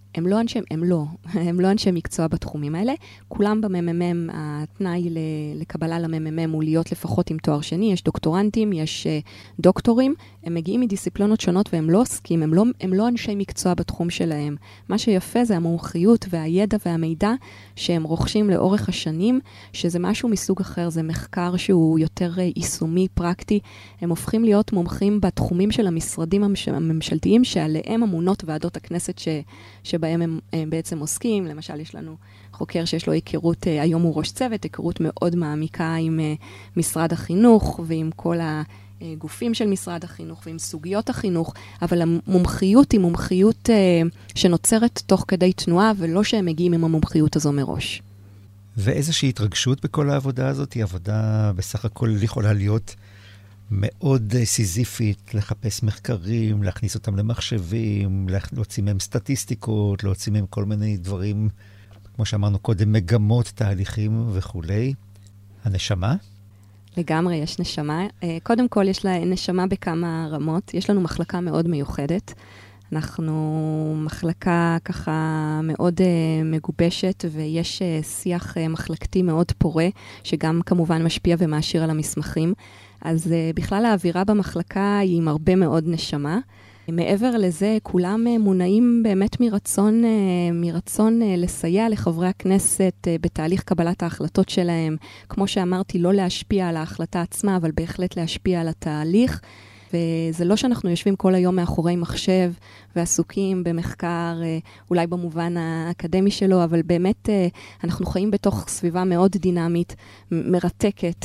הם לא אנשי, הם לא, הם לא אנשי מקצוע בתחומים האלה. כולם בממ"מ, התנאי לקבלה לממ"מ הוא להיות לפחות עם תואר שני, יש דוקטורנטים, יש דוקטורים, הם מגיעים מדיסציפלינות שונות והם לא עוסקים, הם לא, הם לא אנשי מקצוע בתחום שלהם. מה שיפה זה המומחיות והידע והמידע שהם רוכשים לאורך השנים, שזה משהו מסוג אחר, זה מחקר שהוא יותר יישומי, פרקטי. הם הופכים להיות מומחים בתחומים של המשרדים הממשלתיים שעליהם אמונות ועדות הכנסת ש, שבהם הם, הם בעצם עוסקים. למשל, יש לנו חוקר שיש לו היכרות, היום הוא ראש צוות, היכרות מאוד מעמיקה עם משרד החינוך ועם כל הגופים של משרד החינוך ועם סוגיות החינוך, אבל המומחיות היא מומחיות שנוצרת תוך כדי תנועה, ולא שהם מגיעים עם המומחיות הזו מראש. ואיזושהי התרגשות בכל העבודה הזאת, היא עבודה בסך הכל יכולה להיות מאוד סיזיפית, לחפש מחקרים, להכניס אותם למחשבים, להוציא מהם סטטיסטיקות, להוציא מהם כל מיני דברים, כמו שאמרנו קודם, מגמות, תהליכים וכו'. הנשמה? לגמרי, יש נשמה. קודם כל, יש לה נשמה בכמה רמות. יש לנו מחלקה מאוד מיוחדת. אנחנו מחלקה ככה מאוד מגובשת, ויש שיח מחלקתי מאוד פורה, שגם כמובן משפיע ומעשיר על המסמכים. אז בכלל האווירה במחלקה היא עם הרבה מאוד נשמה. מעבר לזה, כולם מונעים באמת מרצון, מרצון לסייע לחברי הכנסת בתהליך קבלת ההחלטות שלהם. כמו שאמרתי, לא להשפיע על ההחלטה עצמה, אבל בהחלט להשפיע על התהליך. וזה לא שאנחנו יושבים כל היום מאחורי מחשב ועסוקים במחקר, אולי במובן האקדמי שלו, אבל באמת אנחנו חיים בתוך סביבה מאוד דינמית, מרתקת,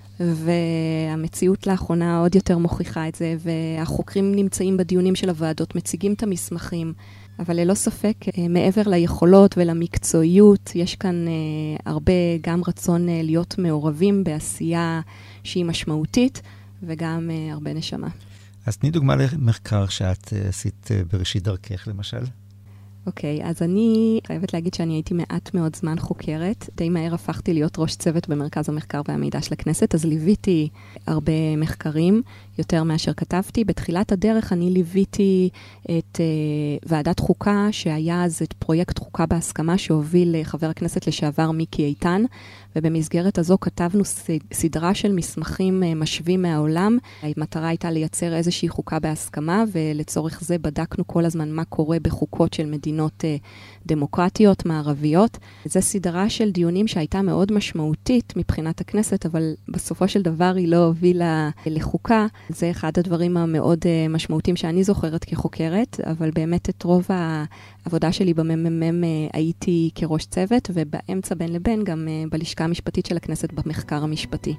והמציאות לאחרונה עוד יותר מוכיחה את זה, והחוקרים נמצאים בדיונים של הוועדות, מציגים את המסמכים, אבל ללא ספק, מעבר ליכולות ולמקצועיות, יש כאן הרבה גם רצון להיות מעורבים בעשייה שהיא משמעותית, וגם הרבה נשמה. אז תני דוגמה למחקר שאת עשית בראשית דרכך, למשל. אוקיי, אז אני חייבת להגיד שאני הייתי מעט מאוד זמן חוקרת. די מהר הפכתי להיות ראש צוות במרכז המחקר והמידע של הכנסת, אז ליוויתי הרבה מחקרים, יותר מאשר כתבתי. בתחילת הדרך אני ליוויתי את uh, ועדת חוקה, שהיה אז את פרויקט חוקה בהסכמה שהוביל חבר הכנסת לשעבר מיקי איתן, ובמסגרת הזו כתבנו סדרה של מסמכים משווים מהעולם. המטרה הייתה לייצר איזושהי חוקה בהסכמה, ולצורך זה בדקנו כל הזמן מה קורה בחוקות של מדינות דמוקרטיות, מערביות. זו סדרה של דיונים שהייתה מאוד משמעותית מבחינת הכנסת, אבל בסופו של דבר היא לא הובילה לחוקה. זה אחד הדברים המאוד משמעותיים שאני זוכרת כחוקרת, אבל באמת את רוב העבודה שלי בממ"מ הייתי כראש צוות, ובאמצע בין לבין גם בלשכה המשפטית של הכנסת במחקר המשפטי.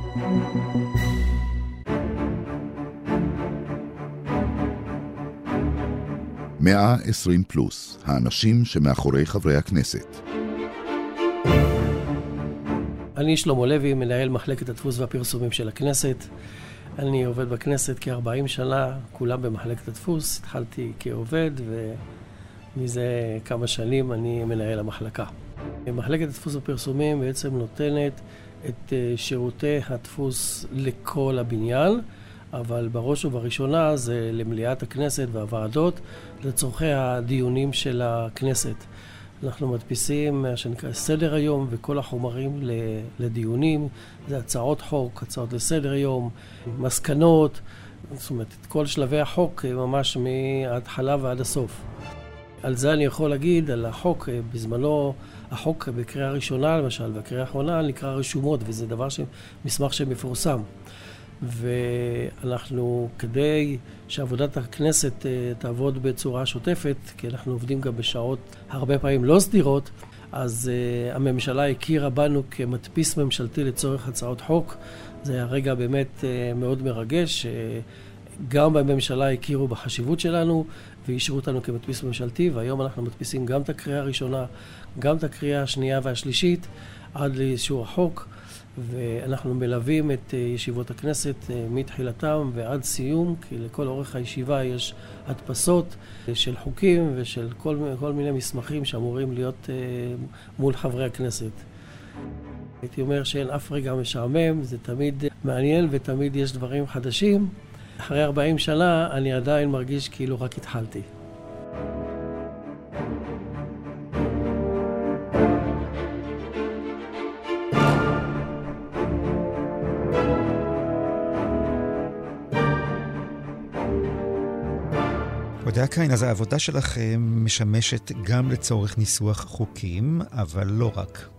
מאה ועשרים פלוס, האנשים שמאחורי חברי הכנסת. אני שלמה לוי, מנהל מחלקת הדפוס והפרסומים של הכנסת. אני עובד בכנסת כ-ארבעים שנה, כולם במחלקת הדפוס. התחלתי כעובד, ומזה כמה שנים אני מנהל המחלקה. מחלקת הדפוס והפרסומים בעצם נותנת את שירותי הדפוס לכל הבניין, אבל בראש ובראשונה זה למליאת הכנסת והוועדות, לצורכי הדיונים של הכנסת. אנחנו מדפיסים מה שנקרא סדר היום, וכל החומרים לדיונים, זה הצעות חוק, הצעות לסדר היום, מסקנות, זאת אומרת, את כל שלבי החוק ממש מההתחלה ועד הסוף. על זה אני יכול להגיד, על החוק, בזמנו, החוק בקריאה ראשונה למשל, והקריאה האחרונה נקרא רשומות, וזה דבר שמסמך שמפורסם. ואנחנו, כדי שעבודת הכנסת תעבוד בצורה שוטפת, כי אנחנו עובדים גם בשעות הרבה פעמים לא סדירות, אז uh, הממשלה הכירה בנו כמדפיס ממשלתי לצורך הצעות חוק. זה היה רגע באמת uh, מאוד מרגש, uh, גם בממשלה הכירו בחשיבות שלנו, ואישרו אותנו כמדפיס ממשלתי, והיום אנחנו מדפיסים גם את הקריאה הראשונה, גם את הקריאה השנייה והשלישית, עד לאישור החוק. ואנחנו מלווים את ישיבות הכנסת מתחילתם ועד סיום, כי לכל אורך הישיבה יש הדפסות של חוקים ושל כל, כל מיני מסמכים שאמורים להיות מול חברי הכנסת. הייתי אומר שאין אף רגע משעמם, זה תמיד מעניין ותמיד יש דברים חדשים. אחרי ארבעים שנה אני עדיין מרגיש כאילו רק התחלתי. תודה קין, אז העבודה שלכם משמשת גם לצורך ניסוח חוקים, אבל לא רק.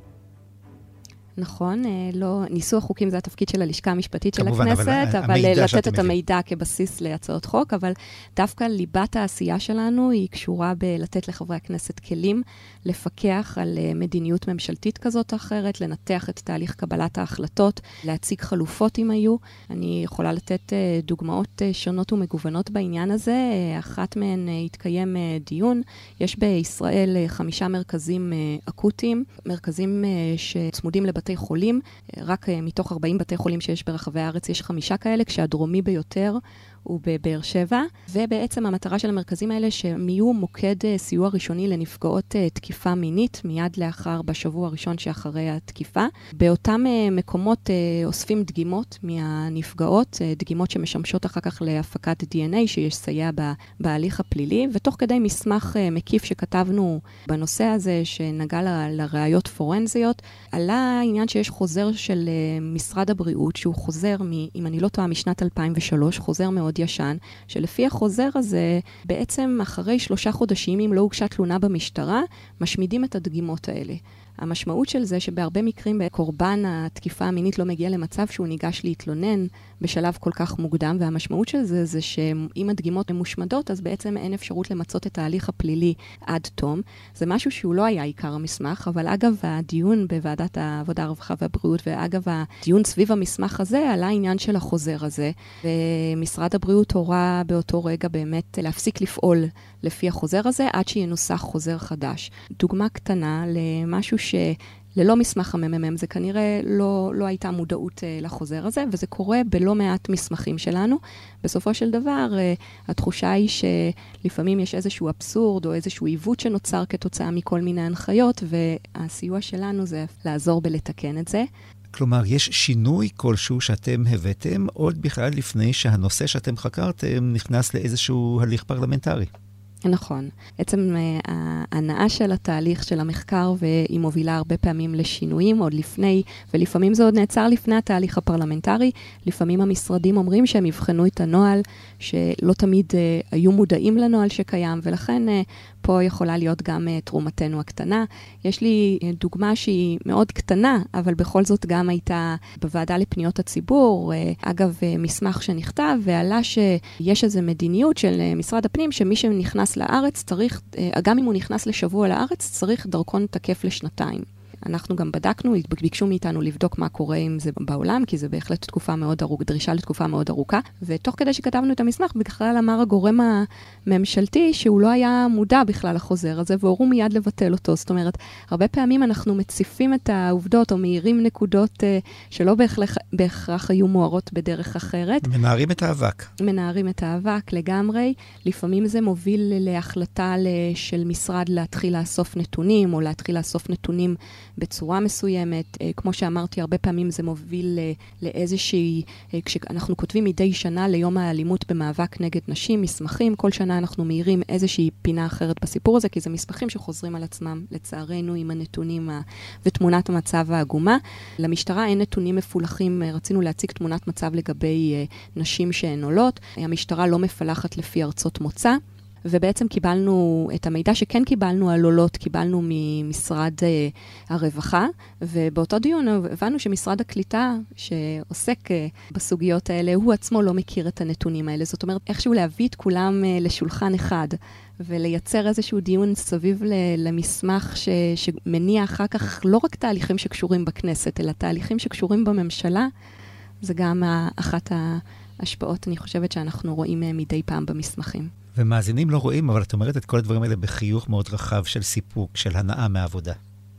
נכון, לא, ניסוח חוקים זה התפקיד של הלשכה המשפטית של כמובן, הכנסת, אבל, אבל לתת את מביא. המידע כבסיס להצעות חוק, אבל דווקא ליבת העשייה שלנו היא קשורה בלתת לחברי הכנסת כלים, לפקח על מדיניות ממשלתית כזאת או אחרת, לנתח את תהליך קבלת ההחלטות, להציג חלופות אם היו. אני יכולה לתת דוגמאות שונות ומגוונות בעניין הזה, אחת מהן התקיים דיון, יש בישראל חמישה מרכזים אקוטיים, מרכזים שצמודים לבתי חולים, רק מתוך ארבעים בתי חולים שיש ברחבי הארץ יש חמישה כאלה, כשהדרומי ביותר הוא בבאר שבע, ובעצם המטרה של המרכזים האלה שהם יהיו מוקד סיוע ראשוני לנפגעות תקיפה מינית, מיד לאחר בשבוע הראשון שאחרי התקיפה. באותם מקומות אוספים דגימות מהנפגעות, דגימות שמשמשות אחר כך להפקת די אן איי שיסייע בהליך הפלילי, ותוך כדי מסמך מקיף שכתבנו בנושא הזה שנגע ל- לראיות פורנזיות, עלה העניין שיש חוזר של משרד הבריאות, שהוא חוזר, מ, אם אני לא טועה, משנת אלפיים ושלוש, חוזר מאוד ישן, שלפי החוזר הזה, בעצם אחרי שלושה חודשים, אם לא הוגשה תלונה במשטרה, משמידים את הדגימות האלה. המשמעות של זה שבהרבה מקרים קורבן התקיפה המינית לא מגיע למצב שהוא ניגש להתלונן בשלב כל כך מוקדם, והמשמעות של זה זה שאם הדגימות הן מושמדות, אז בעצם אין אפשרות למצות את ההליך הפלילי עד תום. זה משהו שהוא לא היה עיקר המסמך, אבל אגב הדיון בוועדת העבודה, הרווחה והבריאות, ואגב הדיון סביב המסמך הזה, עלה העניין של החוזר הזה, ומשרד הבריאות הורה באותו רגע באמת להפסיק לפעול לפי החוזר הזה, עד שינוסח חוזר חדש. דוגמה קטנה למשהו שללא מסמך הממ"מ, זה כנראה לא, לא הייתה מודעות uh, לחוזר הזה, וזה קורה בלא מעט מסמכים שלנו. בסופו של דבר, uh, התחושה היא שלפעמים יש איזשהו אבסורד, או איזשהו עיוות שנוצר כתוצאה מכל מיני הנחיות, והסיוע שלנו זה לעזור בלתקן את זה. כלומר, יש שינוי כלשהו שאתם הבאתם, עוד בכלל לפני שהנושא שאתם חקרתם נכנס לאיזשהו הליך פרלמנטרי. נכון. עצם ההנאה של התהליך של המחקר, והיא מובילה הרבה פעמים לשינויים עוד לפני, ולפעמים זה עוד נעצר לפני התהליך הפרלמנטרי. לפעמים המשרדים אומרים שהם יבחנו את הנוהל, שלא תמיד uh, היו מודעים לנוהל שקיים, ולכן uh, פה יכולה להיות גם uh, תרומתנו הקטנה. יש לי uh, דוגמה שהיא מאוד קטנה, אבל בכל זאת גם הייתה בוועדה לפניות הציבור, uh, אגב uh, מסמך שנכתב, ועלה שיש איזו מדיניות של uh, משרד הפנים, שמי שנכנס לארץ צריך, uh, גם אם הוא נכנס לשבוע לארץ, צריך דרכון תקף לשנתיים. אנחנו גם בדקנו, ביקשו מאיתנו לבדוק מה קורה עם זה בעולם, כי זה בהחלט תקופה מאוד ארוכה, דרישה לתקופה מאוד ארוכה, ותוך כדי שכתבנו את המסמך, בכלל אמר הגורם הממשלתי שהוא לא היה מודע בכלל לחוזר הזה, והורו מיד לבטל אותו. זאת אומרת, הרבה פעמים אנחנו מציפים את העובדות, או מאירים נקודות שלא בהכרח, בהכרח היו מוארות בדרך אחרת. מנערים את האבק. מנערים את האבק לגמרי. לפעמים זה מוביל להחלטה של משרד להתחיל לאסוף נתונים, או להתחיל לאסוף נתונים בצורה מסוימת. כמו שאמרתי, הרבה פעמים זה מוביל לאיזושהי, כשאנחנו כותבים מדי שנה ליום האלימות במאבק נגד נשים, מסמכים, כל שנה אנחנו מאירים איזושהי פינה אחרת בסיפור הזה, כי זה מסמכים שחוזרים על עצמם, לצערנו, עם הנתונים ותמונת המצב העגומה. למשטרה אין נתונים מפולחים, רצינו להציג תמונת מצב לגבי נשים שהן עולות. המשטרה לא מפלחת לפי ארצות מוצא. ובעצם קיבלנו את המידע שכן קיבלנו על עולות, קיבלנו ממשרד uh, הרווחה, ובאותו דיון הבנו שמשרד הקליטה שעוסק uh, בסוגיות האלה, הוא עצמו לא מכיר את הנתונים האלה. זאת אומרת, איכשהו להביא את כולם uh, לשולחן אחד, ולייצר איזשהו דיון סביב למסמך ש, שמניע אחר כך לא רק תהליכים שקשורים בכנסת, אלא תהליכים שקשורים בממשלה, זה גם אחת ההשפעות, אני חושבת שאנחנו רואים מדי פעם במסמכים. ומאזינים לא רואים, אבל את אומרת את כל הדברים האלה בחיוך מאוד רחב של סיפוק, של הנאה מעבודה.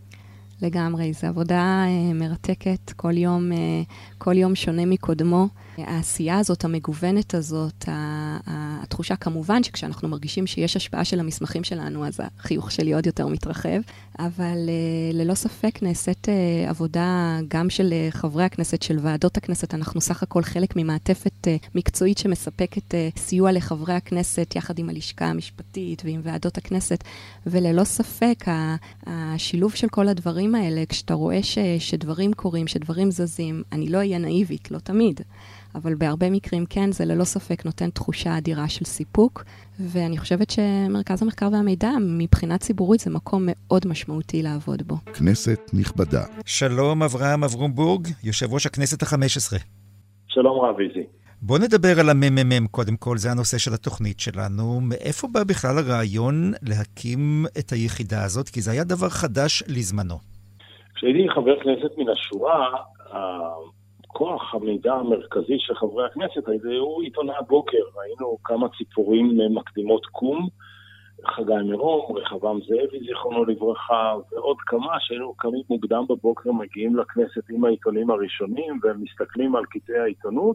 לגמרי, זו עבודה uh, מרתקת, כל יום, uh, כל יום שונה מקודמו. העשייה הזאת, המגוונת הזאת, התחושה כמובן שכשאנחנו מרגישים שיש השפעה של המסמכים שלנו, אז החיוך שלי עוד יותר מתרחב, אבל uh, ללא ספק נעשית uh, עבודה גם של uh, חברי הכנסת, של ועדות הכנסת. אנחנו סך הכל חלק ממעטפת uh, מקצועית שמספקת uh, סיוע לחברי הכנסת, יחד עם הלשכה המשפטית ועם ועדות הכנסת, וללא ספק השילוב של כל הדברים האלה, כשאתה רואה ש, שדברים קורים, שדברים זזים, אני לא אהיה נאיבית, לא תמיד, אבל בהרבה מקרים כן, זה ללא ספק נותן תחושה אדירה של סיפוק, ואני חושבת שמרכז המחקר והמידע, מבחינה ציבורית, זה מקום מאוד משמעותי לעבוד בו. כנסת נכבדה. שלום אברהם אברום בורג, יושב ראש הכנסת החמש עשרה. שלום רב איזי. בוא נדבר על הממ"מ קודם כל, זה הנושא של התוכנית שלנו. מאיפה בא בכלל הרעיון להקים את היחידה הזאת? כי זה היה דבר חדש לזמנו. כשהייתי חבר כנסת מן השורה, כוח המידע המרכזי של חברי הכנסת היו עיתוני הבוקר. ראינו כמה ציפורים מקדימות קום, חגי מירום, רחבעם זאבי, זיכרונו לברכה, ועוד כמה שהיינו קמים מוקדם בבוקר, מגיעים לכנסת עם העיתונים הראשונים, ומסתכלים על קטעי העיתונות,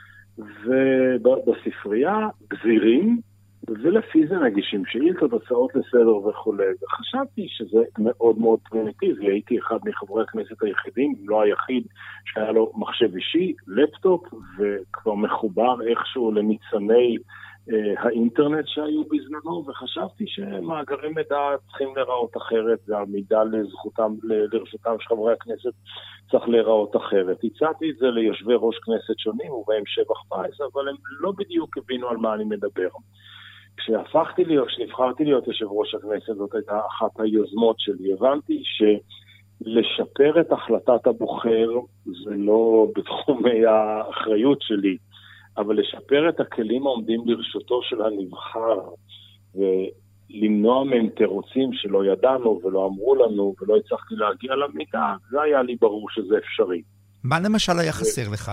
ובספרייה גזירים, ולפי זה נגישים שאילתות, הצעות לסדר וכו'. וחשבתי שזה מאוד מאוד פרימיטיבי. הייתי אחד מחברי הכנסת היחידים, לא היחיד, שהיה לו מחשב אישי, לפטופ, וכבר מחובר איכשהו לניצני אה, האינטרנט שהיו בזמנו, וחשבתי שמאגרי מידע צריכים להיראות אחרת, והמידע לזכותם, לרשותם של חברי הכנסת צריך להיראות אחרת. הצעתי את זה ליושבי ראש כנסת שונים, ובהם שבח פייס, אבל הם לא בדיוק הבינו על מה אני מדבר. כשהפכתי להיות, כשנבחרתי להיות יושב ראש הכנסת, זאת הייתה אחת היוזמות שלי. הבנתי שלשפר את החלטת הבוחר זה לא בתחומי האחריות שלי, אבל לשפר את הכלים העומדים לרשותו של הנבחר, ולמנוע מהם תירוצים שלא ידענו ולא אמרו לנו ולא הצלחתי להגיע למידע, זה היה לי ברור שזה אפשרי. מה למשל היה חסר לך?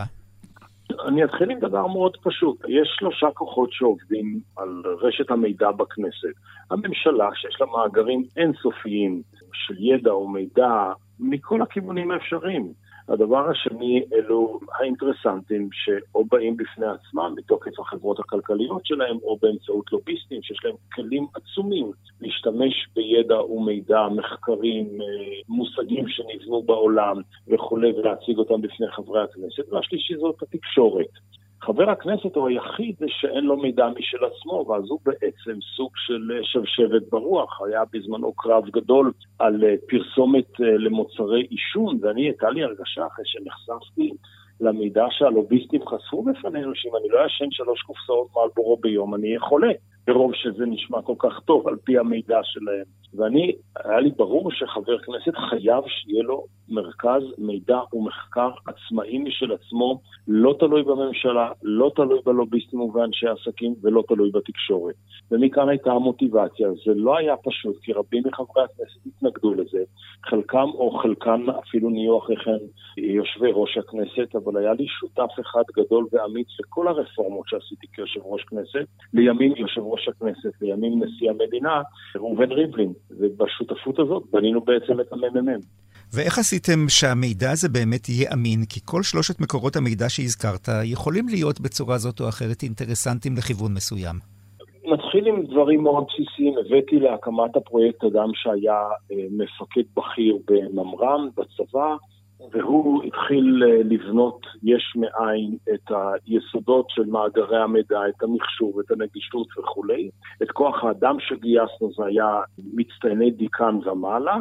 אני אתחיל עם דבר מאוד פשוט. יש שלושה כוחות שעובדים על רשת המידע בכנסת. הממשלה, שיש לה מאגרים אינסופיים של ידע או מידע מכל הכיוונים האפשריים. הדבר השני, אלו האינטרסנטים שאו באים בפני עצמם מתוקף החברות הכלכליות שלהם, או באמצעות לוביסטים שיש להם כלים עצומים להשתמש בידע ומידע, מחקרים, מושגים שנבנו בעולם וכו', ולהציג אותם בפני חברי הכנסת. והשלישי זאת התקשורת. חבר הכנסת הוא היחיד שאין לו מידע משל עצמו, ואז הוא בעצם סוג של שבשבת ברוח. היה בזמנו קרב גדול על פרסומת למוצרי עישון, ואני הייתה לי הרגשה אחרי שנחשפתי למידע שהלוביסטים חשפו בפנינו, שאם אני לא ישן שלוש קופסאות מלבורו ביום, אני אהיה חולה, ברוב שזה נשמע כל כך טוב על פי המידע שלהם. ואני, היה לי ברור שחבר כנסת חייב שיהיה לו מרכז מידע ומחקר עצמאי משל עצמו, לא תלוי בממשלה, לא תלוי בלוביסטים ובאנשי עסקים, ולא תלוי בתקשורת. ומכאן הייתה המוטיבציה. זה לא היה פשוט, כי רבים מחברי הכנסת התנגדו לזה. חלקם או חלקם אפילו נהיו אחרי כן יושבי ראש הכנסת, אבל היה לי שותף אחד גדול ואמיץ לכל הרפורמות שעשיתי כיושב ראש כנסת, לימים יושב ראש הכנסת, לימים נשיא המדינה, ראובן ריבלין. ובשותפות הזאת בנינו בעצם את הממ"מ. ואיך עשיתם שהמידע הזה באמת יהיה אמין? כי כל שלושת מקורות המידע שהזכרת יכולים להיות בצורה זאת או אחרת אינטרסנטים לכיוון מסוים. נתחיל עם דברים מאוד בסיסיים. הבאתי להקמת הפרויקט אדם שהיה מפקד בכיר בממר"ם, בצבא, והוא התחיל לבנות יש מאין את היסודות של מאגרי המידע, את המחשוב, את הנגישות וכו'. את כוח האדם שגייסנו זה היה מצטייני דיקן ומעלה,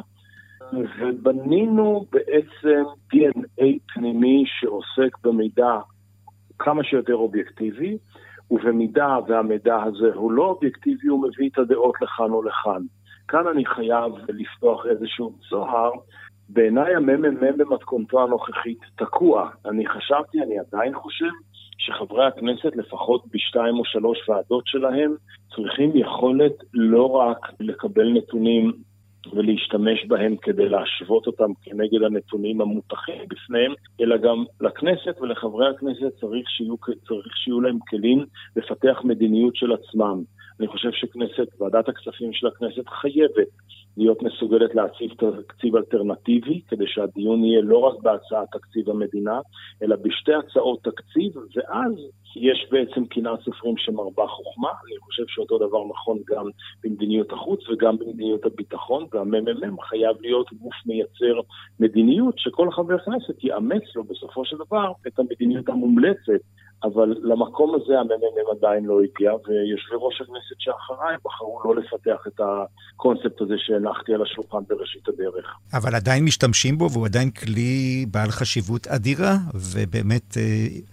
ובנינו בעצם די אן איי פנימי שעוסק במידע כמה שיותר אובייקטיבי, ובמידע והמידע הזה הוא לא אובייקטיבי, הוא מביא את הדעות לכאן או לכאן. כאן אני חייב לפתוח איזשהו צוהר. בעיניי הממ"מ במתכונתו הנוכחית תקוע. אני חשבתי, אני עדיין חושב, שחברי הכנסת לפחות בשתיים או שלוש ועדות שלהם צריכים יכולת לא רק לקבל נתונים ולהשתמש בהם כדי להשוות אותם כנגד הנתונים המותחים בפניהם, אלא גם לכנסת ולחברי הכנסת צריך שיהיו, צריך שיהיו להם כלים לפתח מדיניות של עצמם. אני חושב שכנסת, ועדת הכספים של הכנסת חייבת להיות מסוגלת להציב תקציב אלטרנטיבי, כדי שהדיון יהיה לא רק בהצעת תקציב המדינה, אלא בשתי הצעות תקציב, ואז יש בעצם קנאת סופרים שמרבה חוכמה. אני חושב שאותו דבר נכון גם במדיניות החוץ וגם במדיניות הביטחון, והממ"מ חייב להיות גוף מייצר מדיניות שכל חבר כנסת יאמץ לו בסופו של דבר את המדיניות המומלצת, אבל למקום הזה הממ"מ עדיין לא הגיע, ויושבי ראש הכנסת שאחריי בחרו לא לפתח את הקונספט הזה שהנחתי על השולחן בראשית הדרך. אבל עדיין משתמשים בו, והוא עדיין כלי בעל חשיבות אדירה, ובאמת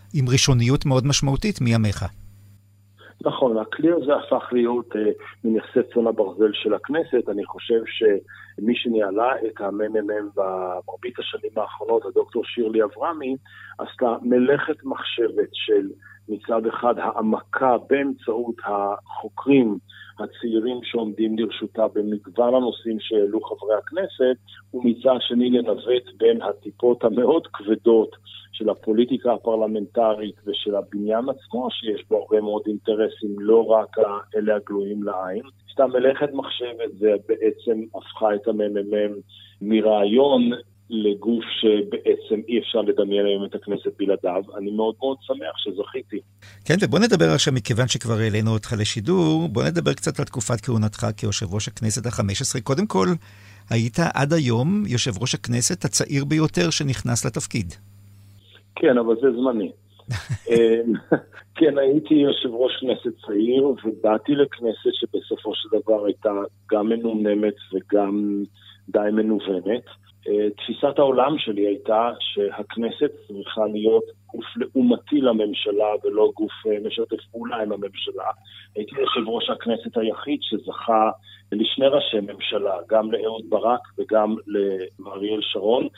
עם ראשוניות מאוד משמעותית מימיך. נכון, הכלי הזה הפך להיות אה, מנכסי צאן הברזל של הכנסת. אני חושב שמי שניהלה את הממ"מ במרבית השנים האחרונות, הדוקטור שירלי אברמי, עשתה מלאכת מחשבת של מצד אחד העמקה באמצעות החוקרים הצעירים שעומדים לרשותה במגוון הנושאים שהעלו חברי הכנסת, ומצד שני לנווט בין הטיפות המאוד כבדות של הפוליטיקה הפרלמנטרית ושל הבניין עצמו, שיש בו הרבה מאוד אינטרסים, לא רק אלה הגלויים לעין. סתם מלאכת מחשבת ובעצם הפכה את הממ"מ מרעיון לגוף שבעצם אי אפשר לדמיין היום את הכנסת בלעדיו. אני מאוד מאוד שמח שזכיתי. כן, ובוא נדבר עכשיו, מכיוון שכבר העלינו אותך לשידור, בוא נדבר קצת על תקופת כהונתך כיושב ראש הכנסת החמש עשרה. קודם כל, היית עד היום יושב ראש הכנסת הצעיר ביותר שנכנס לתפקיד. כן, אבל זה זמני. כן, הייתי יושב ראש כנסת צעיר, ובאתי לכנסת שבסופו של דבר הייתה גם מנומנמת וגם די מנוונת. תפיסת העולם שלי הייתה שהכנסת צריכה להיות גוף לעומתי לממשלה ולא גוף משתף פעולה עם הממשלה. הייתי יושב ראש הכנסת היחיד שזכה לשני ראשי ממשלה, גם לאהוד ברק וגם לאריאל שרון,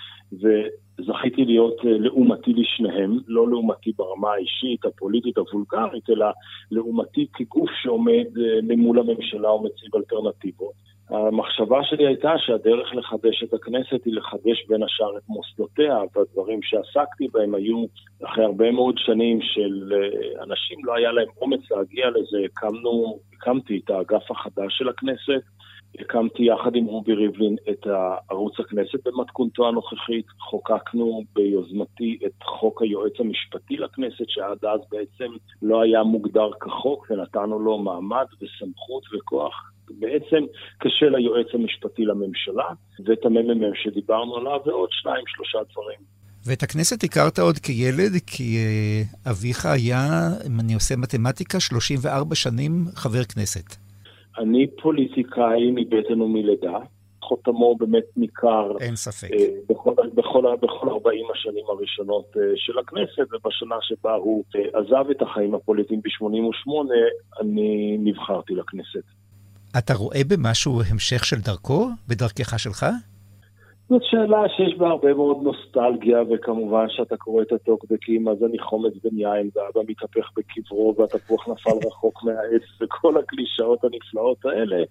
וזכיתי להיות לעומתי לשניהם, לא לעומתי ברמה האישית, הפוליטית, הוולגרית, אלא לעומתי כגוף שעומד למול הממשלה ומציב אלטרנטיבות. המחשבה שלי הייתה שהדרך לחדש את הכנסת היא לחדש בין השאר את מוסדותיה, והדברים שעסקתי בהם היו אחרי הרבה מאוד שנים של אנשים, לא היה להם אומץ להגיע לזה. הקמנו, הקמתי את האגף החדש של הכנסת, הקמתי יחד עם רובי ריבלין את ערוץ הכנסת במתכונתו הנוכחית, חוקקנו ביוזמתי את חוק היועץ המשפטי לכנסת, שעד אז בעצם לא היה מוגדר כחוק, ונתנו לו מעמד וסמכות וכוח בעצם קשה ליועץ המשפטי לממשלה, ואת הממ"מ שדיברנו עליו, ועוד שניים, שלושה דברים. ואת הכנסת הכרת עוד כילד, כי uh, אביך היה, אם אני עושה מתמטיקה, שלושים וארבע שנים חבר כנסת. אני פוליטיקאי מבטן ומלידה, חותמו באמת ניכר. אין ספק. אה, בכל, בכל, בכל ארבעים השנים הראשונות אה, של הכנסת, ובשנה שבה הוא אה, עזב את החיים הפוליטיים ב-שמונים ושמונה, אני נבחרתי לכנסת. אתה רואה במשהו המשך של דרכו, בדרכך שלך? זאת שאלה שיש בה הרבה מאוד נוסטלגיה, וכמובן שאתה קורא את הטוקבקים, אז אני חומץ בן יין, ואבא מתהפך בקברו, והתפוח נפל רחוק מהעץ, וכל הקלישאות הנפלאות האלה.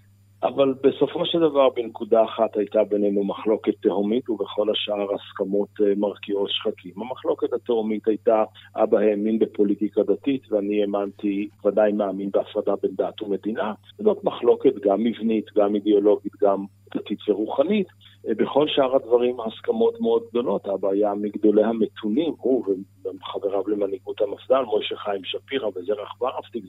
אבל בסופו של דבר, בנקודה אחת הייתה בינינו מחלוקת תהומית, ובכל השאר הסכמות מרקיעות שחקים. המחלוקת התהומית הייתה, אבא האמין בפוליטיקה דתית, ואני האמנתי, ודאי מאמין בהפרדה בין דת ומדינה. זאת מחלוקת גם מבנית, גם אידיאולוגית, גם דתית ורוחנית. בכל שאר הדברים הסכמות מאוד גדולות. אבא היה מגדולי המתונים, הוא וחבריו למנהיגות המפד"ל, מוישה חיים שפירא וזרח ורהפטיג,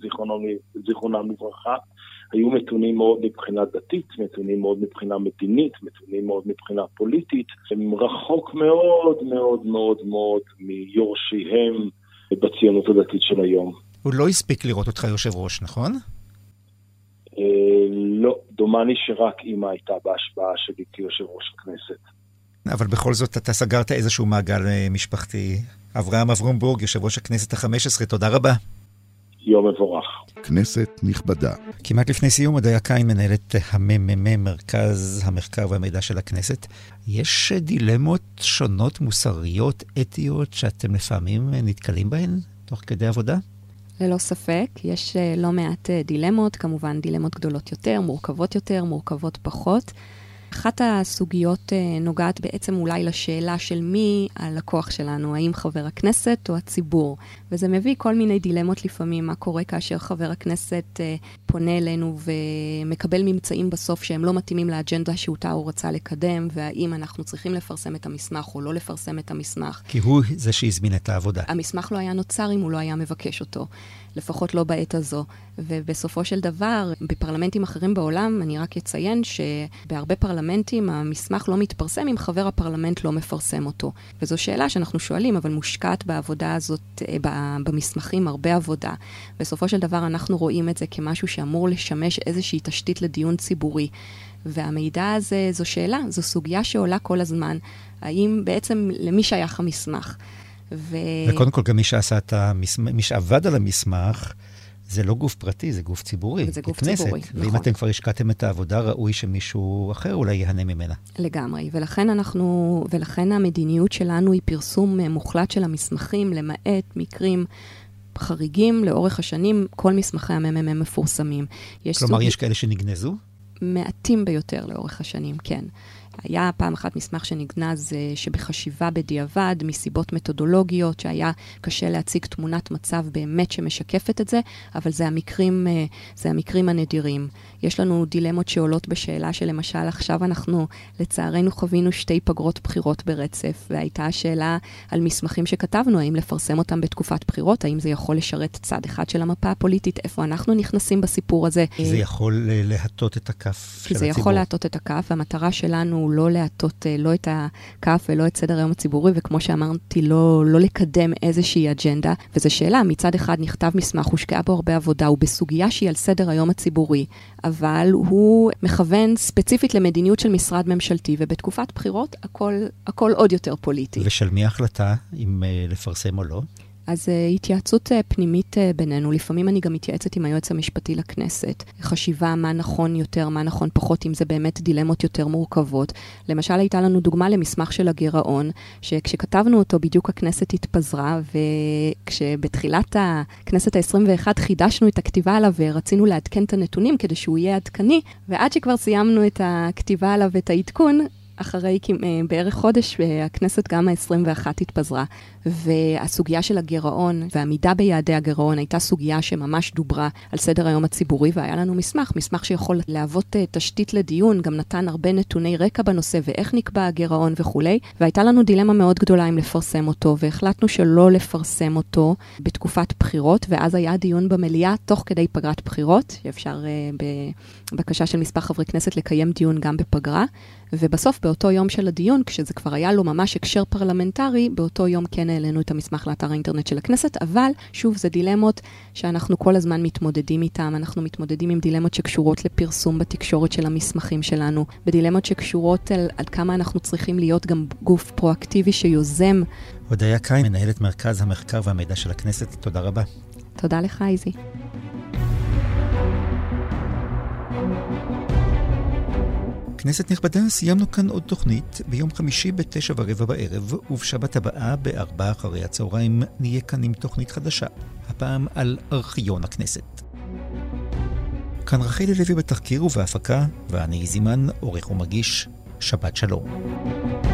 זיכרונם לברכה, היו מתונים מאוד מבחינה דתית, מתונים מאוד מבחינה מדינית, מתונים מאוד מבחינה פוליטית. הם רחוק מאוד מאוד מאוד מאוד מיורשיהם בציונות הדתית של היום. הוא לא הספיק לראות אותך יושב ראש, נכון? לא, דומני שרק אמא הייתה בהשפעה שלי כיושב ראש הכנסת. אבל בכל זאת אתה סגרת איזשהו מעגל משפחתי. אברהם אברום בורג, יושב ראש הכנסת החמש עשרה, תודה רבה. יום מבורך. כנסת נכבדה. כמעט לפני סיום, הודיה קין, מנהלת הממ"מ, מרכז המחקר והמידע של הכנסת. יש דילמות שונות, מוסריות, אתיות, שאתם לפעמים נתקלים בהן תוך כדי עבודה? ללא ספק, יש לא מעט דילמות, כמובן דילמות גדולות יותר, מורכבות יותר, מורכבות פחות. אחת הסוגיות נוגעת בעצם אולי לשאלה של מי הלקוח שלנו, האם חבר הכנסת או הציבור. וזה מביא כל מיני דילמות לפעמים, מה קורה כאשר חבר הכנסת פונה אלינו ומקבל ממצאים בסוף שהם לא מתאימים לאג'נדה שאותה הוא רצה לקדם, והאם אנחנו צריכים לפרסם את המסמך או לא לפרסם את המסמך. כי הוא זה שהזמין את העבודה. המסמך לא היה נוצר אם הוא לא היה מבקש אותו. לפחות לא בעת הזו. ובסופו של דבר, בפרלמנטים אחרים בעולם, אני רק אציין שבהרבה פרלמנטים המסמך לא מתפרסם אם חבר הפרלמנט לא מפרסם אותו. וזו שאלה שאנחנו שואלים, אבל מושקעת בעבודה הזאת, במסמכים הרבה עבודה. בסופו של דבר אנחנו רואים את זה כמשהו שאמור לשמש איזושהי תשתית לדיון ציבורי. והמידע הזה, זו שאלה, זו סוגיה שעולה כל הזמן. האם בעצם למי שייך המסמך? ו... וקודם כל, גם מי שעשה את המסמך, מי שעבד על המסמך, זה לא גוף פרטי, זה גוף ציבורי. זה גוף ככנסת. ציבורי, ואם נכון. אתם כבר השקעתם את העבודה, ראוי שמישהו אחר אולי יהנה ממנה. לגמרי, ולכן אנחנו, ולכן המדיניות שלנו היא פרסום מוחלט של המסמכים, למעט מקרים חריגים לאורך השנים, כל מסמכי הממ"מ מפורסמים. יש כלומר, סוג... יש כאלה שנגנזו? מעטים ביותר לאורך השנים, כן. היה פעם אחת מסמך שנגנז שבחשיבה בדיעבד, מסיבות מתודולוגיות, שהיה קשה להציג תמונת מצב באמת שמשקפת את זה, אבל זה המקרים, זה המקרים הנדירים. יש לנו דילמות שעולות בשאלה שלמשל עכשיו אנחנו לצערנו חווינו שתי פגרות בחירות ברצף, והייתה השאלה על מסמכים שכתבנו, האם לפרסם אותם בתקופת בחירות, האם זה יכול לשרת צד אחד של המפה הפוליטית, איפה אנחנו נכנסים בסיפור הזה. זה יכול להטות את הכף של הציבור. זה יכול להטות את הכף, והמטרה שלנו לא להטות לא את הכף ולא את סדר היום הציבורי, וכמו שאמרתי, לא, לא לקדם איזושהי אג'נדה. וזו שאלה, מצד אחד נכתב מסמך, הושקעה בו הרבה עבודה, הוא בסוגיה שהיא על סדר היום הציבורי, אבל הוא מכוון ספציפית למדיניות של משרד ממשלתי, ובתקופת בחירות הכל, הכל עוד יותר פוליטי. ושל מי ההחלטה, אם לפרסם או לא? אז uh, התייעצות uh, פנימית uh, בינינו, לפעמים אני גם מתייעצת עם היועץ המשפטי לכנסת, חשיבה מה נכון יותר, מה נכון פחות, אם זה באמת דילמות יותר מורכבות. למשל, הייתה לנו דוגמה למסמך של הגירעון, שכשכתבנו אותו בדיוק הכנסת התפזרה, וכשבתחילת הכנסת ה-עשרים ואחת חידשנו את הכתיבה עליו, ורצינו לעדכן את הנתונים כדי שהוא יהיה עדכני, ועד שכבר סיימנו את הכתיבה עליו ואת העדכון, אחרי בערך חודש, הכנסת גם ה-עשרים ואחת התפזרה, והסוגיה של הגירעון והעמידה ביעדי הגירעון הייתה סוגיה שממש דוברה על סדר היום הציבורי, והיה לנו מסמך, מסמך שיכול להוות תשתית לדיון, גם נתן הרבה נתוני רקע בנושא ואיך נקבע הגירעון וכו', והייתה לנו דילמה מאוד גדולה אם לפרסם אותו, והחלטנו שלא לפרסם אותו בתקופת בחירות, ואז היה דיון במליאה תוך כדי פגרת בחירות, שאפשר בבקשה של מספר חברי כנסת לקיים דיון גם בפגרה, ובסוף באותו יום של הדיון, כשזה כבר היה לו ממש הקשר פרלמנטרי, באותו יום כן העלינו את המסמך לאתר האינטרנט של הכנסת, אבל שוב זה דילמות שאנחנו כל הזמן מתמודדים איתם, אנחנו מתמודדים עם דילמות שקשורות לפרסום בתקשורת של המסמכים שלנו, בדילמות שקשורות על, על כמה אנחנו צריכים להיות גם גוף פרואקטיבי שיוזם. הודיה קין, מנהלת מרכז המחקר והמידע של הכנסת, תודה רבה. תודה לך, איזי. כנסת נכבדה, סיימנו כאן עוד תוכנית. ביום חמישי בתשע ורבע בערב, ובשבת הבאה בארבע אחרי הצהריים, נהיה כאן עם תוכנית חדשה, הפעם על ארכיון הכנסת. כאן רחלי לוי בתחקיר ובהפקה, ואני זימן, עורך ומגיש. שבת שלום.